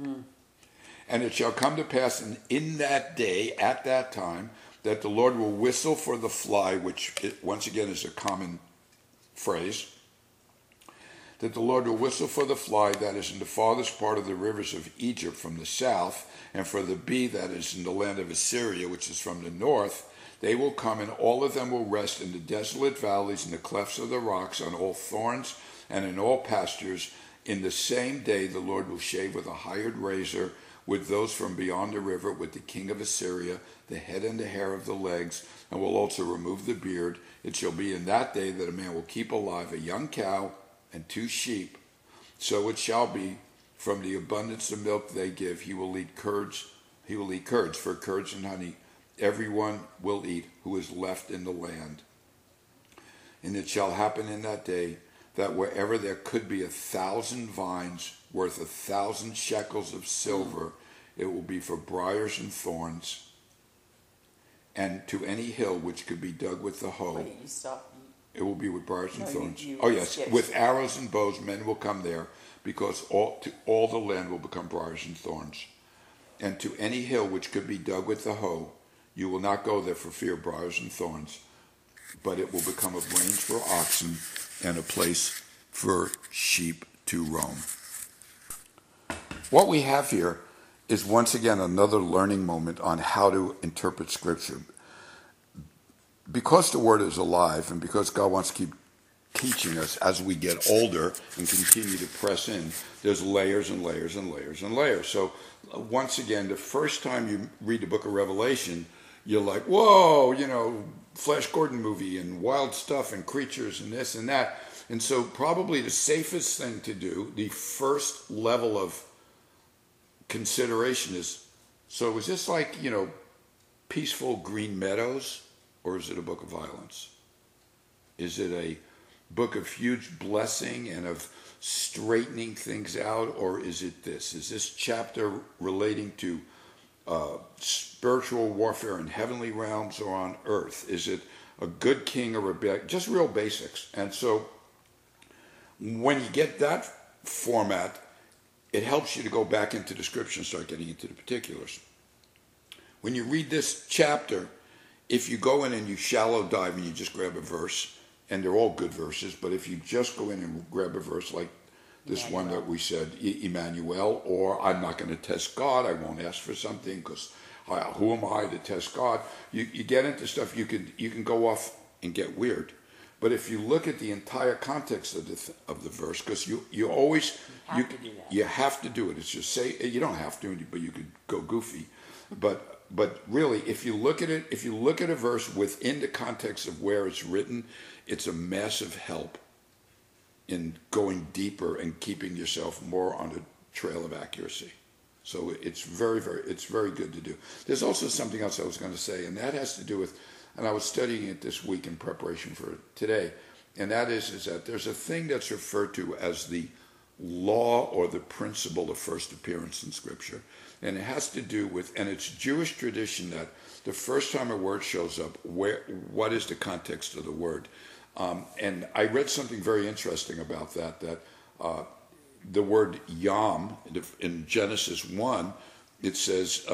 And it shall come to pass in that day, at that time, that the Lord will whistle for the fly, which once again is a common phrase, that the Lord will whistle for the fly that is in the farthest part of the rivers of Egypt from the south, and for the bee that is in the land of Assyria, which is from the north. They will come, and all of them will rest in the desolate valleys, in the clefts of the rocks, on all thorns, and in all pastures. In the same day the Lord will shave with a hired razor with those from beyond the river, with the king of Assyria, the head and the hair of the legs, and will also remove the beard. It shall be in that day that a man will keep alive a young cow and 2 sheep. So it shall be, from the abundance of milk they give, he will eat curds. He will eat curds, for curds and honey everyone will eat who is left in the land. And it shall happen in that day that wherever there could be 1,000 vines worth 1,000 shekels of silver, it will be for briars and thorns. And to any hill which could be dug with the hoe, Wait, you stop. It will be with briars and thorns. Yes, with arrows and bows men will come there, because all the land will become briars and thorns. And to any hill which could be dug with the hoe, you will not go there for fear of briars and thorns, but it will become a range for oxen and a place for sheep to roam. What we have here is once again another learning moment on how to interpret Scripture. Because the Word is alive, and because God wants to keep teaching us as we get older and continue to press in, there's layers and layers and layers and layers. So once again, the first time you read the book of Revelation, you're like, whoa, Flash Gordon movie and wild stuff and creatures and this and that. And so probably the safest thing to do, the first level of consideration is, so is this like, peaceful green meadows, or is it a book of violence? Is it a book of huge blessing and of straightening things out, or is it this? Is this chapter relating to spiritual warfare in heavenly realms or on earth? Is it a good king or a bad? Just real basics. And so when you get that format, it helps you to go back into the scripture and start getting into the particulars. When you read this chapter, if you go in and you shallow dive and you just grab a verse, and they're all good verses, but if you just go in and grab a verse like this one that we said, Emmanuel, or I'm not going to test God, I won't ask for something because who am I to test God? You get into stuff, you can go off and get weird. But if you look at the entire context of the verse, because you always you have to do it. It's just say you don't have to, but you could go goofy. But really, if you look at it, if you look at a verse within the context of where it's written, it's a massive help in going deeper and keeping yourself more on the trail of accuracy. So it's very good to do. There's also something else I was going to say, and that has to do with, and I was studying it this week in preparation for today, and that is that there's a thing that's referred to as the law or the principle of first appearance in Scripture. And it has to do with, and it's Jewish tradition that the first time a word shows up, what is the context of the word? And I read something very interesting about that the word yom, in Genesis 1, it says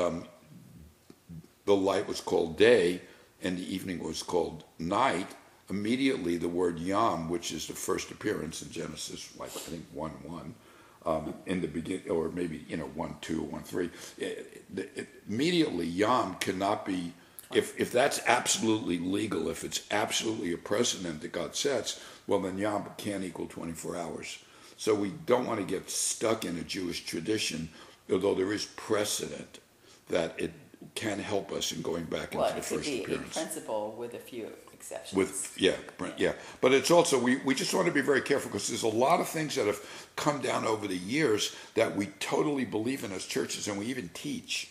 the light was called day and the evening was called night. Immediately the word yom, which is the first appearance in Genesis, like I think 1:1, in the beginning, or maybe 1:2, 1:3. Immediately, yom cannot be, if that's absolutely legal, if it's absolutely a precedent that God sets, well then yom can't equal 24 hours. So we don't want to get stuck in a Jewish tradition, although there is precedent that it can help us in going back into the first appearance. Well, it could be a principle with a few exceptions. But it's also, we just want to be very careful because there's a lot of things that have come down over the years that we totally believe in as churches and we even teach.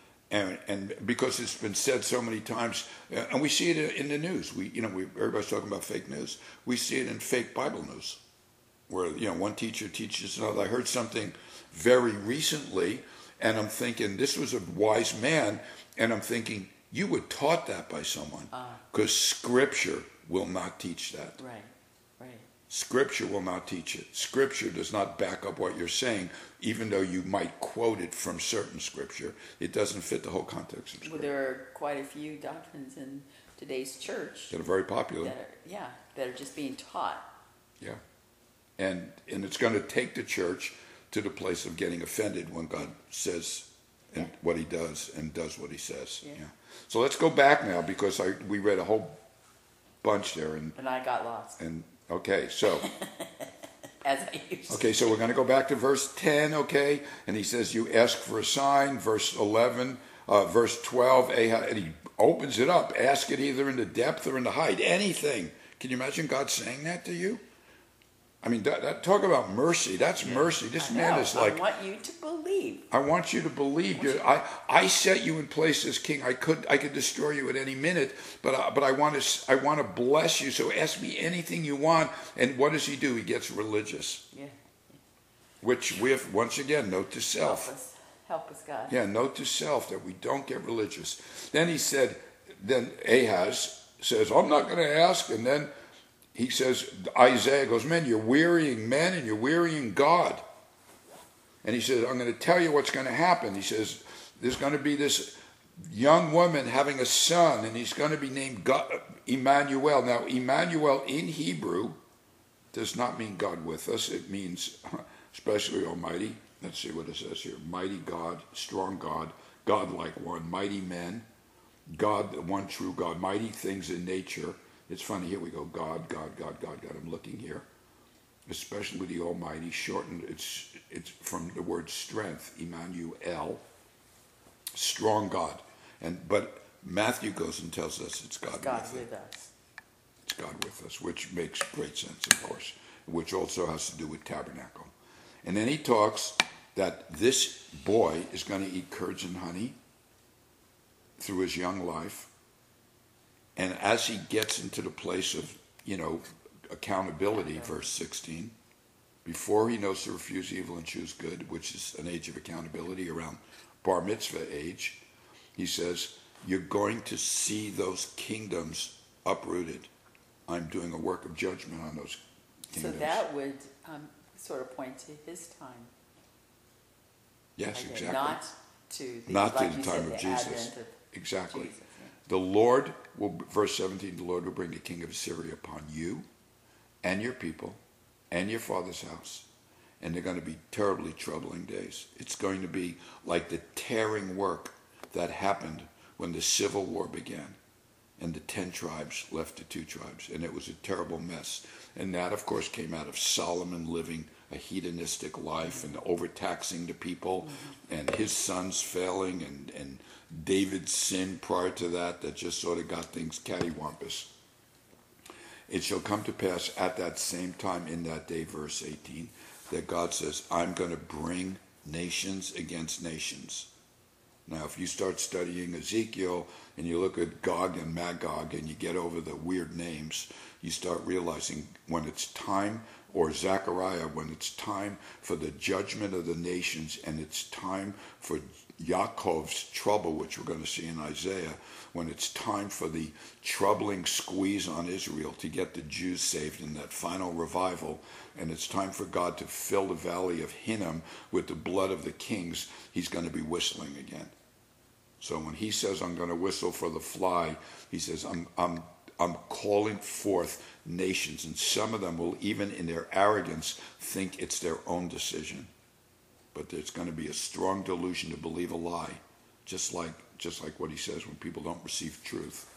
And because it's been said so many times, and we see it in the news. Everybody's talking about fake news. We see it in fake Bible news, where one teacher teaches another. I heard something very recently, and I'm thinking this was a wise man, and I'm thinking you were taught that by someone, because Scripture will not teach that. Right. Scripture will not teach it. Scripture does not back up what you're saying, even though you might quote it from certain Scripture. It doesn't fit the whole context of Scripture. Well, there are quite a few doctrines in today's church that are very popular. That are just being taught. Yeah, and it's going to take the church to the place of getting offended when God says what He does and does what He says. Yeah. So let's go back now because we read a whole bunch there, and I got lost. Okay, so as I used to. Okay, so we're going to go back to verse 10. Okay, and he says, "You ask for a sign." Verse 11, verse 12, and he opens it up. Ask it either in the depth or in the height. Anything. Can you imagine God saying that to you? I mean, talk about mercy. That's mercy. This man is like, I want you to believe. I want you to believe. I set you in place as king. I could destroy you at any minute, but I want to bless you. So ask me anything you want. And what does he do? He gets religious. Yeah. Which we have, once again, note to self. Help us, God. Yeah, note to self that we don't get religious. Then he said, then Ahaz says, I'm not going to ask. And then he says, Isaiah goes, man, you're wearying men and you're wearying God. And he says, I'm going to tell you what's going to happen. He says, there's going to be this young woman having a son, and he's going to be named God, Emmanuel. Now, Emmanuel in Hebrew does not mean God with us. It means especially Almighty. Let's see what it says here. Mighty God, strong God, God-like one, mighty men, God, the one true God, mighty things in nature. It's funny, here we go, God, God, God, God, God. I'm looking here. Especially the Almighty, shortened, it's from the word strength, Emmanuel, strong God. But Matthew goes and tells us it's God, with us. It's God with us, which makes great sense, of course, which also has to do with tabernacle. And then he talks that this boy is going to eat curds and honey through his young life. And as he gets into the place of, accountability, verse 16, before he knows to refuse evil and choose good, which is an age of accountability around bar mitzvah age, he says, you're going to see those kingdoms uprooted. I'm doing a work of judgment on those kingdoms. So that would sort of point to his time. Yes, exactly. Not to the, not like to you the time said, of the Jesus. advent of Exactly. Jesus, yeah. The Lord will, verse 17, the Lord will bring a king of Assyria upon you and your people and your father's house. And they're going to be terribly troubling days. It's going to be like the tearing work that happened when the Civil War began. And the 10 tribes left the 2 tribes. And it was a terrible mess. And that, of course, came out of Solomon living a hedonistic life and overtaxing the people, and his sons failing, and David's sin prior to that just sort of got things cattywampus. It shall come to pass at that same time in that day, verse 18, that God says, I'm going to bring nations against nations. Now, if you start studying Ezekiel and you look at Gog and Magog and you get over the weird names, you start realizing when it's time, or Zechariah, when it's time for the judgment of the nations and it's time for Yaakov's trouble, which we're going to see in Isaiah, when it's time for the troubling squeeze on Israel to get the Jews saved in that final revival, and it's time for God to fill the valley of Hinnom with the blood of the kings, he's going to be whistling again. So when he says, I'm going to whistle for the fly, he says, I'm calling forth nations, and some of them will, even in their arrogance, think it's their own decision. But there's going to be a strong delusion to believe a lie, just like what he says when people don't receive truth.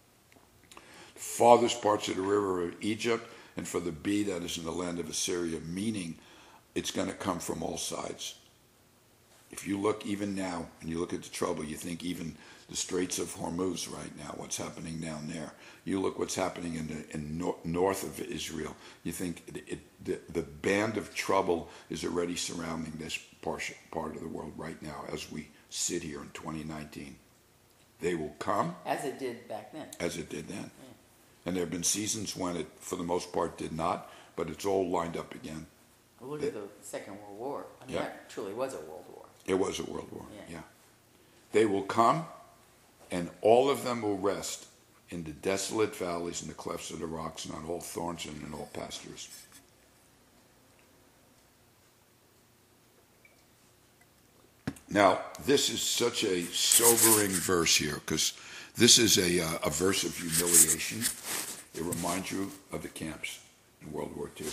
The farthest parts of the river of Egypt, and for the bee that is in the land of Assyria, meaning it's going to come from all sides. If you look even now, and you look at the trouble, you think even the Straits of Hormuz right now, what's happening down there. You look what's happening in north of Israel. You think the band of trouble is already surrounding this part of the world right now as we sit here in 2019. They will come. As it did back then. As it did then. Yeah. And there have been seasons when it, for the most part, did not, but it's all lined up again. Well, look at the Second World War. I mean, that truly was a world war. It was a world war, yeah. They will come, and all of them will rest in the desolate valleys and the clefts of the rocks, and on all thorns and in all pastures. Now, this is such a sobering verse here, because this is a verse of humiliation. It reminds you of the camps in World War II.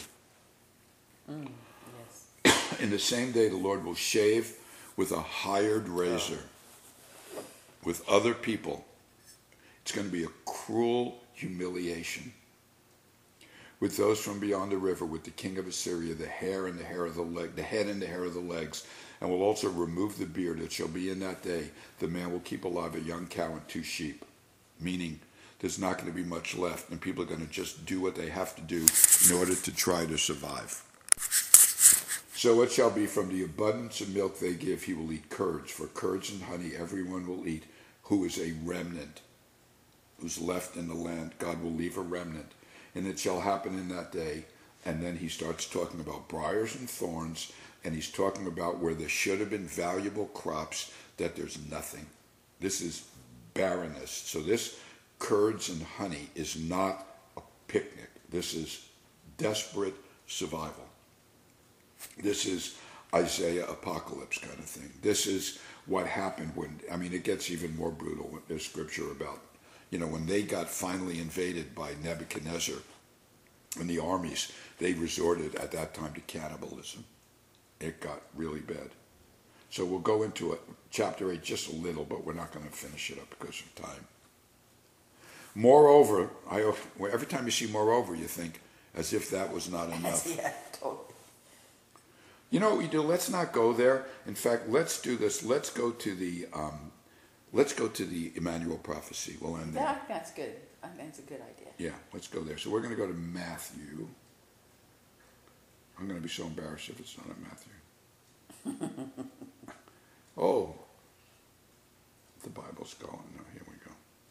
Yes. In the same day, the Lord will shave with a hired razor with other people. It's going to be a cruel humiliation. With those from beyond the river, with the king of Assyria, the hair and the hair of the leg, the head and the hair of the legs, and will also remove the beard. It shall be in that day, the man will keep alive a young cow and 2 sheep, meaning there's not going to be much left, and people are going to just do what they have to do in order to try to survive. So it shall be from the abundance of milk they give, he will eat curds. For curds and honey everyone will eat, who is a remnant, who's left in the land. God will leave a remnant. And it shall happen in that day. And then he starts talking about briars and thorns, and he's talking about where there should have been valuable crops, that there's nothing. This is barrenness. So this curds and honey is not a picnic. This is desperate survival. This is Isaiah apocalypse kind of thing. This is what happened when, I mean, it gets even more brutal when there's scripture about, when they got finally invaded by Nebuchadnezzar and the armies, they resorted at that time to cannibalism. It got really bad. So we'll go into it, chapter 8 just a little, but we're not going to finish it up because of time. Moreover, every time you see moreover, you think, as if that was not enough. Yeah, totally. You know what we do? Let's not go there. In fact, let's do this. Let's go to the Emmanuel prophecy. We'll end there. That's good. I think it's a good idea. Yeah, let's go there. So we're going to go to Matthew. I'm going to be so embarrassed if it's not in Matthew. Oh, the Bible's going. No, here we go.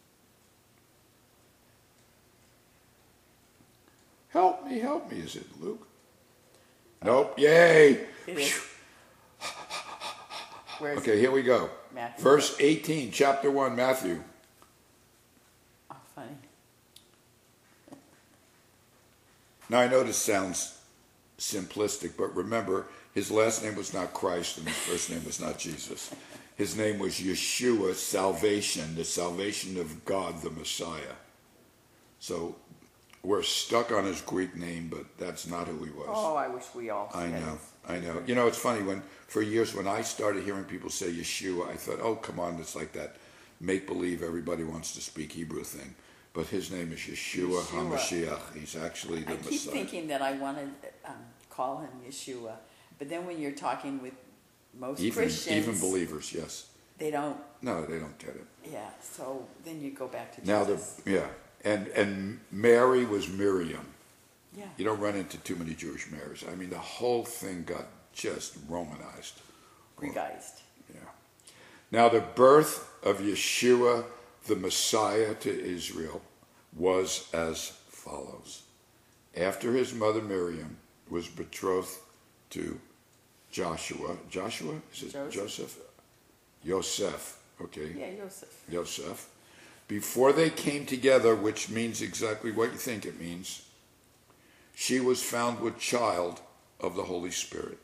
Help me. Is it Luke? Nope. Yay. It is. Where is Okay, here we go. Matthew. Verse 18, chapter 1, Matthew. Oh, funny. Now I know this sounds simplistic, but remember, his last name was not Christ and his first name was not Jesus. His name was Yeshua, salvation, the salvation of God, the Messiah. So we're stuck on his Greek name, but that's not who he was. Oh, I wish we all I said know, it. I know. You know, it's funny, for years when I started hearing people say Yeshua, I thought, oh, come on, it's like that make-believe everybody wants to speak Hebrew thing. But his name is Yeshua HaMashiach. He's actually the Messiah. I keep thinking that I want to call him Yeshua, but then when you're talking with most Christians, even believers, yes, they don't. No, they don't get it. Yeah, so then you go back to Jesus. And Mary was Miriam. Yeah, you don't run into too many Jewish Marys. I mean, the whole thing got just Romanized, Greekized. Yeah. Now, the birth of Yeshua, the Messiah, to Israel was as follows. After his mother Miriam was betrothed to Joshua, is it Joseph? Yosef, okay. Yeah, Yosef. Before they came together, which means exactly what you think it means, she was found with child of the Holy Spirit.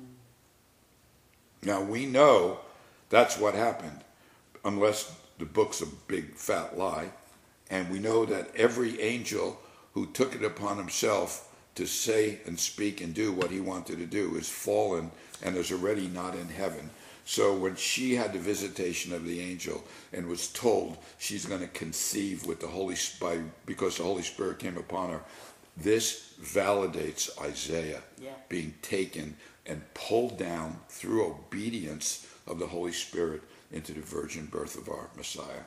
Now, we know that's what happened, unless the book's a big fat lie. And we know that every angel who took it upon himself to say and speak and do what he wanted to do is fallen and is already not in heaven. So when she had the visitation of the angel and was told she's going to conceive with the Holy Spirit because the Holy Spirit came upon her, this validates Isaiah being taken and pulled down through obedience of the Holy Spirit into the virgin birth of our Messiah.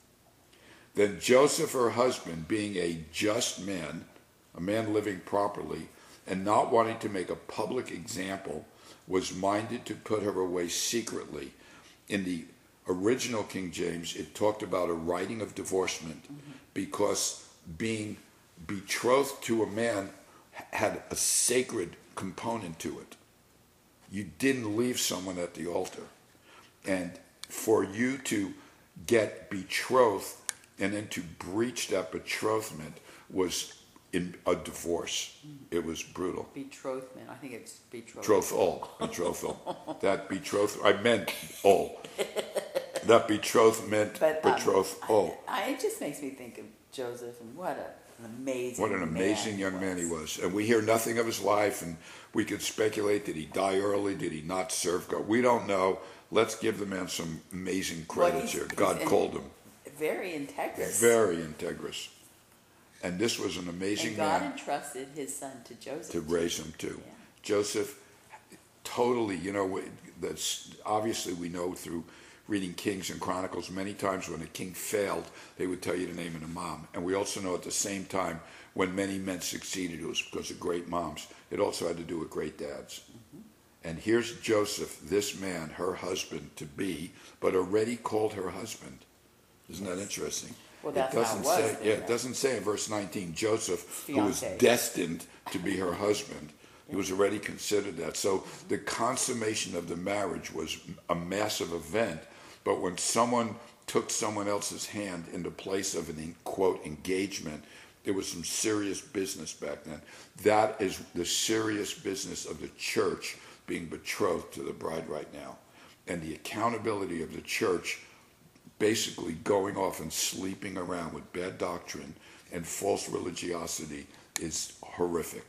Then Joseph, her husband, being a just man, a man living properly, and not wanting to make a public example, was minded to put her away secretly. In the original King James, it talked about a writing of divorcement because being betrothed to a man had a sacred component to it. You didn't leave someone at the altar. And for you to get betrothed and then to breach that betrothment was in a divorce. It was brutal. Betrothment. I think it's betrothal. Betrothal. That betroth. I meant all. That betroth meant betrothal. It just makes me think of Joseph and what an amazing young man he was. And we hear nothing of his life, and we could speculate, did he die early? Did he not serve God? We don't know. Let's give the man some amazing credit here. God called him. Very integrous. Very integrous. And this was an amazing man. And God entrusted his son to Joseph. To raise him too. Yeah. Joseph, totally, that's obviously we know through reading Kings and Chronicles, many times when a king failed, they would tell you the name of the mom. And we also know at the same time, when many men succeeded, it was because of great moms. It also had to do with great dads. And here's Joseph, this man, her husband to be, but already called her husband. Isn't that interesting? Well, that's how it was. It doesn't say in verse 19, Joseph, who was destined to be her husband. He was already considered that. So the consummation of the marriage was a massive event. But when someone took someone else's hand in the place of an, quote, engagement, it was some serious business back then. That is the serious business of the church being betrothed to the bride right now. And the accountability of the church basically going off and sleeping around with bad doctrine and false religiosity is horrific.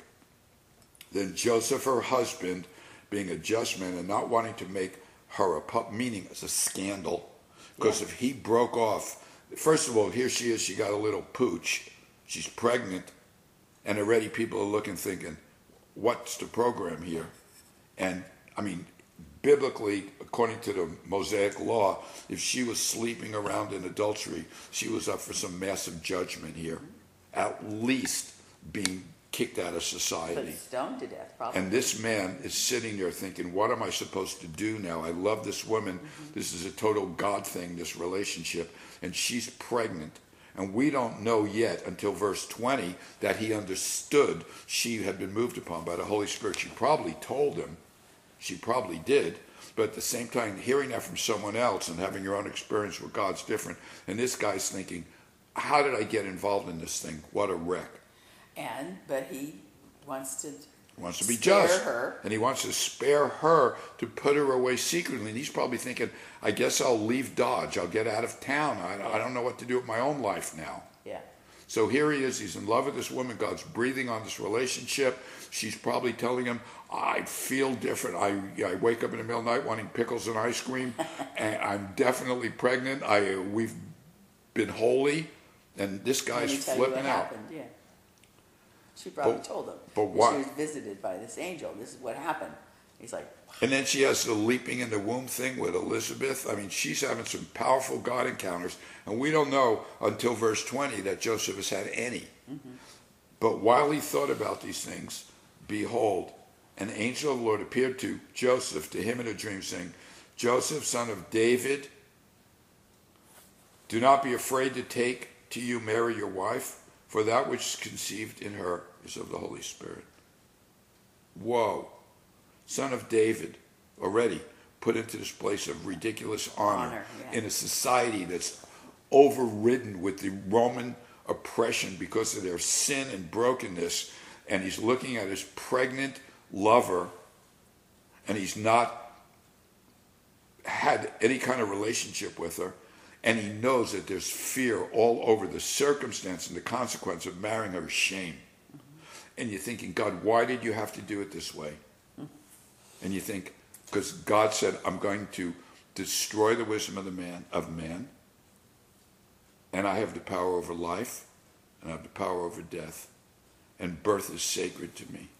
Then Joseph, her husband, being a just man and not wanting to make her a pup, meaning it's a scandal, because if he broke off, first of all, here she is, she got a little pooch, she's pregnant, and already people are looking, thinking, what's the program here? And, I mean, biblically, according to the Mosaic law, if she was sleeping around in adultery, she was up for some massive judgment here, at least being kicked out of society. But stoned to death, probably. And this man is sitting there thinking, what am I supposed to do now? I love this woman. This is a total God thing, this relationship. And she's pregnant. And we don't know yet until verse 20 that he understood she had been moved upon by the Holy Spirit. She probably told him. She probably did. But at the same time, hearing that from someone else and having your own experience with God's different. And this guy's thinking, how did I get involved in this thing? What a wreck. But he wants to He wants to be spare just. her. And he wants to spare her to put her away secretly. And he's probably thinking, I guess I'll leave Dodge. I'll get out of town. I don't know what to do with my own life now. Yeah. So here he is. He's in love with this woman. God's breathing on this relationship. She's probably telling him, I feel different. I wake up in the middle of the night wanting pickles and ice cream. And I'm definitely pregnant. We've been holy. And this guy's flipping out. Happened. Yeah. She probably told him. But what? She was visited by this angel. This is what happened. He's like, wow. And then she has the leaping in the womb thing with Elizabeth. I mean, she's having some powerful God encounters. And we don't know until verse 20 that Joseph has had any. Mm-hmm. But while he thought about these things, behold, an angel of the Lord appeared to Joseph, to him in a dream, saying, Joseph, son of David, do not be afraid to take to you Mary your wife, for that which is conceived in her is of the Holy Spirit. Whoa. Son of David, already put into this place of ridiculous honor in a society that's overridden with the Roman oppression because of their sin and brokenness. And he's looking at his pregnant lover, and he's not had any kind of relationship with her. And he knows that there's fear all over the circumstance and the consequence of marrying her, shame. And you're thinking, God, why did you have to do it this way? And you think, because God said, I'm going to destroy the wisdom of man, and I have the power over life, and I have the power over death, and birth is sacred to me.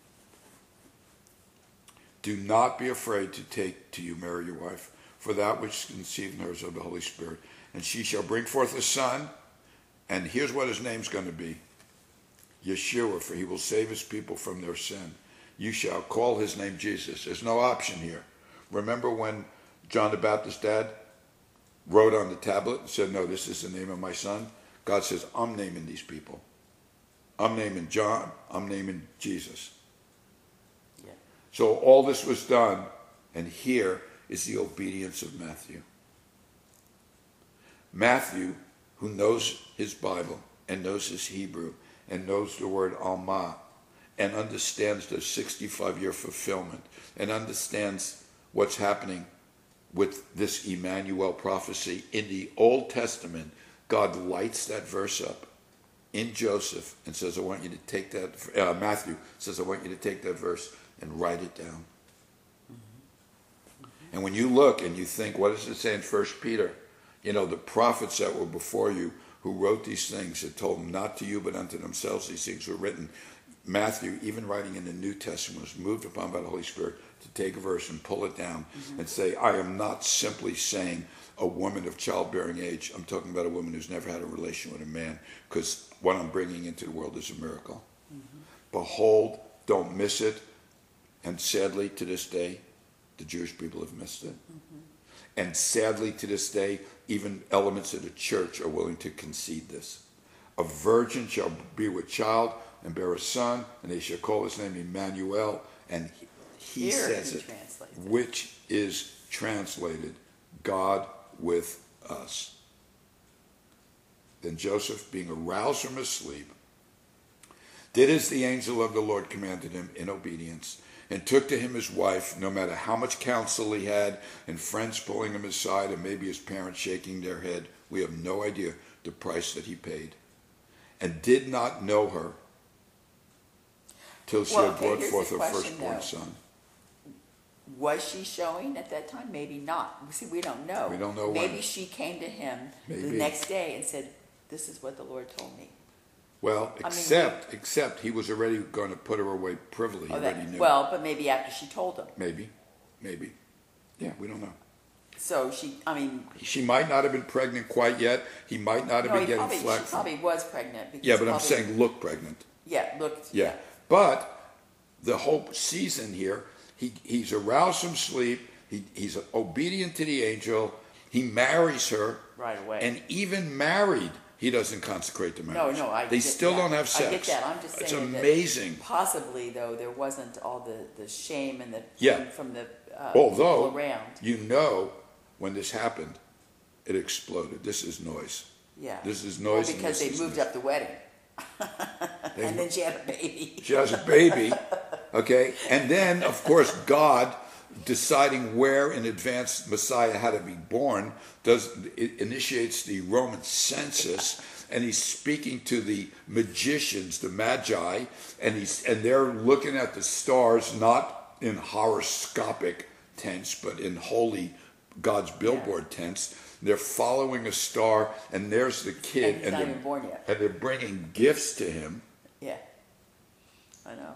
Do not be afraid to take to you Mary your wife, for that which is conceived in her is of the Holy Spirit. And she shall bring forth a son, and here's what his name's going to be. Yeshua, for he will save his people from their sin. You shall call his name Jesus. There's no option here. Remember when John the Baptist's dad wrote on the tablet and said, no, this is the name of my son? God says, I'm naming these people. I'm naming John. I'm naming Jesus. Yeah. So all this was done, and here is the obedience of Matthew. Matthew, who knows his Bible and knows his Hebrew and knows the word Alma and understands the 65-year fulfillment and understands what's happening with this Emmanuel prophecy in the Old Testament, God lights that verse up in Joseph and says, I want you to take that, Matthew says, I want you to take that verse and write it down. And when you look and you think, what does it say in 1 Peter? You know, the prophets that were before you who wrote these things had told them not to you but unto themselves these things were written. Matthew, even writing in the New Testament, was moved upon by the Holy Spirit to take a verse and pull it down and say, I am not simply saying a woman of childbearing age. I'm talking about a woman who's never had a relation with a man, because what I'm bringing into the world is a miracle. Behold, don't miss it. And sadly, to this day, the Jewish people have missed it. And sadly, to this day, even elements of the church are willing to concede this. A virgin shall be with child and bear a son, and they shall call his name Emmanuel. And he says it, which is translated, God with us. Then Joseph, being aroused from his sleep, did as the angel of the Lord commanded him in obedience, and took to him his wife, no matter how much counsel he had, and friends pulling him aside, and maybe his parents shaking their head. We have no idea the price that he paid. And did not know her till she had brought forth her firstborn son. Was she showing at that time? Maybe not. See, we don't know. We don't know Maybe when. she came to him the next day and said, this is what the Lord told me. Well, except he was already going to put her away privily. He already knew. Well, but maybe after she told him. Maybe. Yeah, we don't know. So she might not have been pregnant quite yet. He might not have been getting flack. She probably was pregnant. Yeah, but I'm saying look pregnant. Yeah, looked. Yeah. But the whole season here, he's aroused from sleep. He's obedient to the angel. He marries her. Right away. And even married, he doesn't consecrate the marriage. No, they still don't have sex. I get that. I'm just saying. It's amazing. That possibly, though, there wasn't all the shame and the from the although people around. You know, when this happened, it exploded. This is noise. Yeah. This is noise. Well, because they moved up the wedding, and then she had a baby. She has a baby, Okay? And then, of course, God, deciding where in advance Messiah had to be born, initiates the Roman census, and he's speaking to the magicians, the magi, and they're looking at the stars not in horoscopic tense, but in holy God's billboard tense. They're following a star, and there's the kid, and he's not even born yet. And they're bringing gifts to him. Yeah, I know.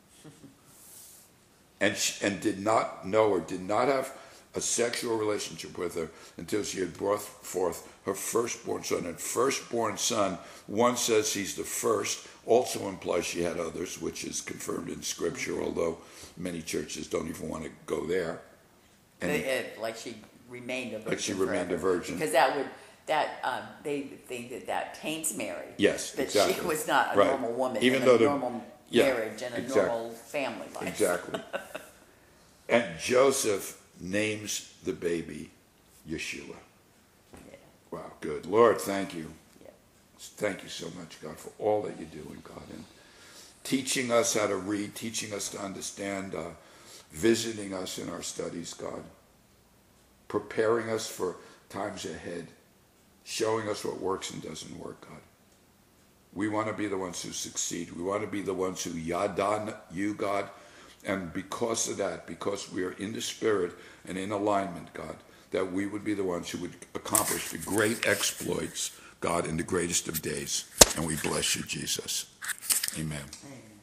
And did not know or did not have a sexual relationship with her until she had brought forth her firstborn son. And firstborn son, one says he's the first, also implies she had others, which is confirmed in Scripture, although many churches don't even want to go there. And Like she remained a virgin. Like she remained a virgin. Because they think that taints Mary. Yes, that exactly. she was not a Right. normal woman, Even in though a normal marriage and a normal family life. Exactly. And Joseph names the baby Yeshua. Yeah. Wow, good. Lord, thank you. Yeah. Thank you so much, God, for all that you're doing, God, and teaching us how to read, teaching us to understand, visiting us in our studies, God, preparing us for times ahead, showing us what works and doesn't work, God. We want to be the ones who succeed. We want to be the ones who yadan you, God. And because of that, because we are in the Spirit and in alignment, God, that we would be the ones who would accomplish the great exploits, God, in the greatest of days. And we bless you, Jesus. Amen. Amen.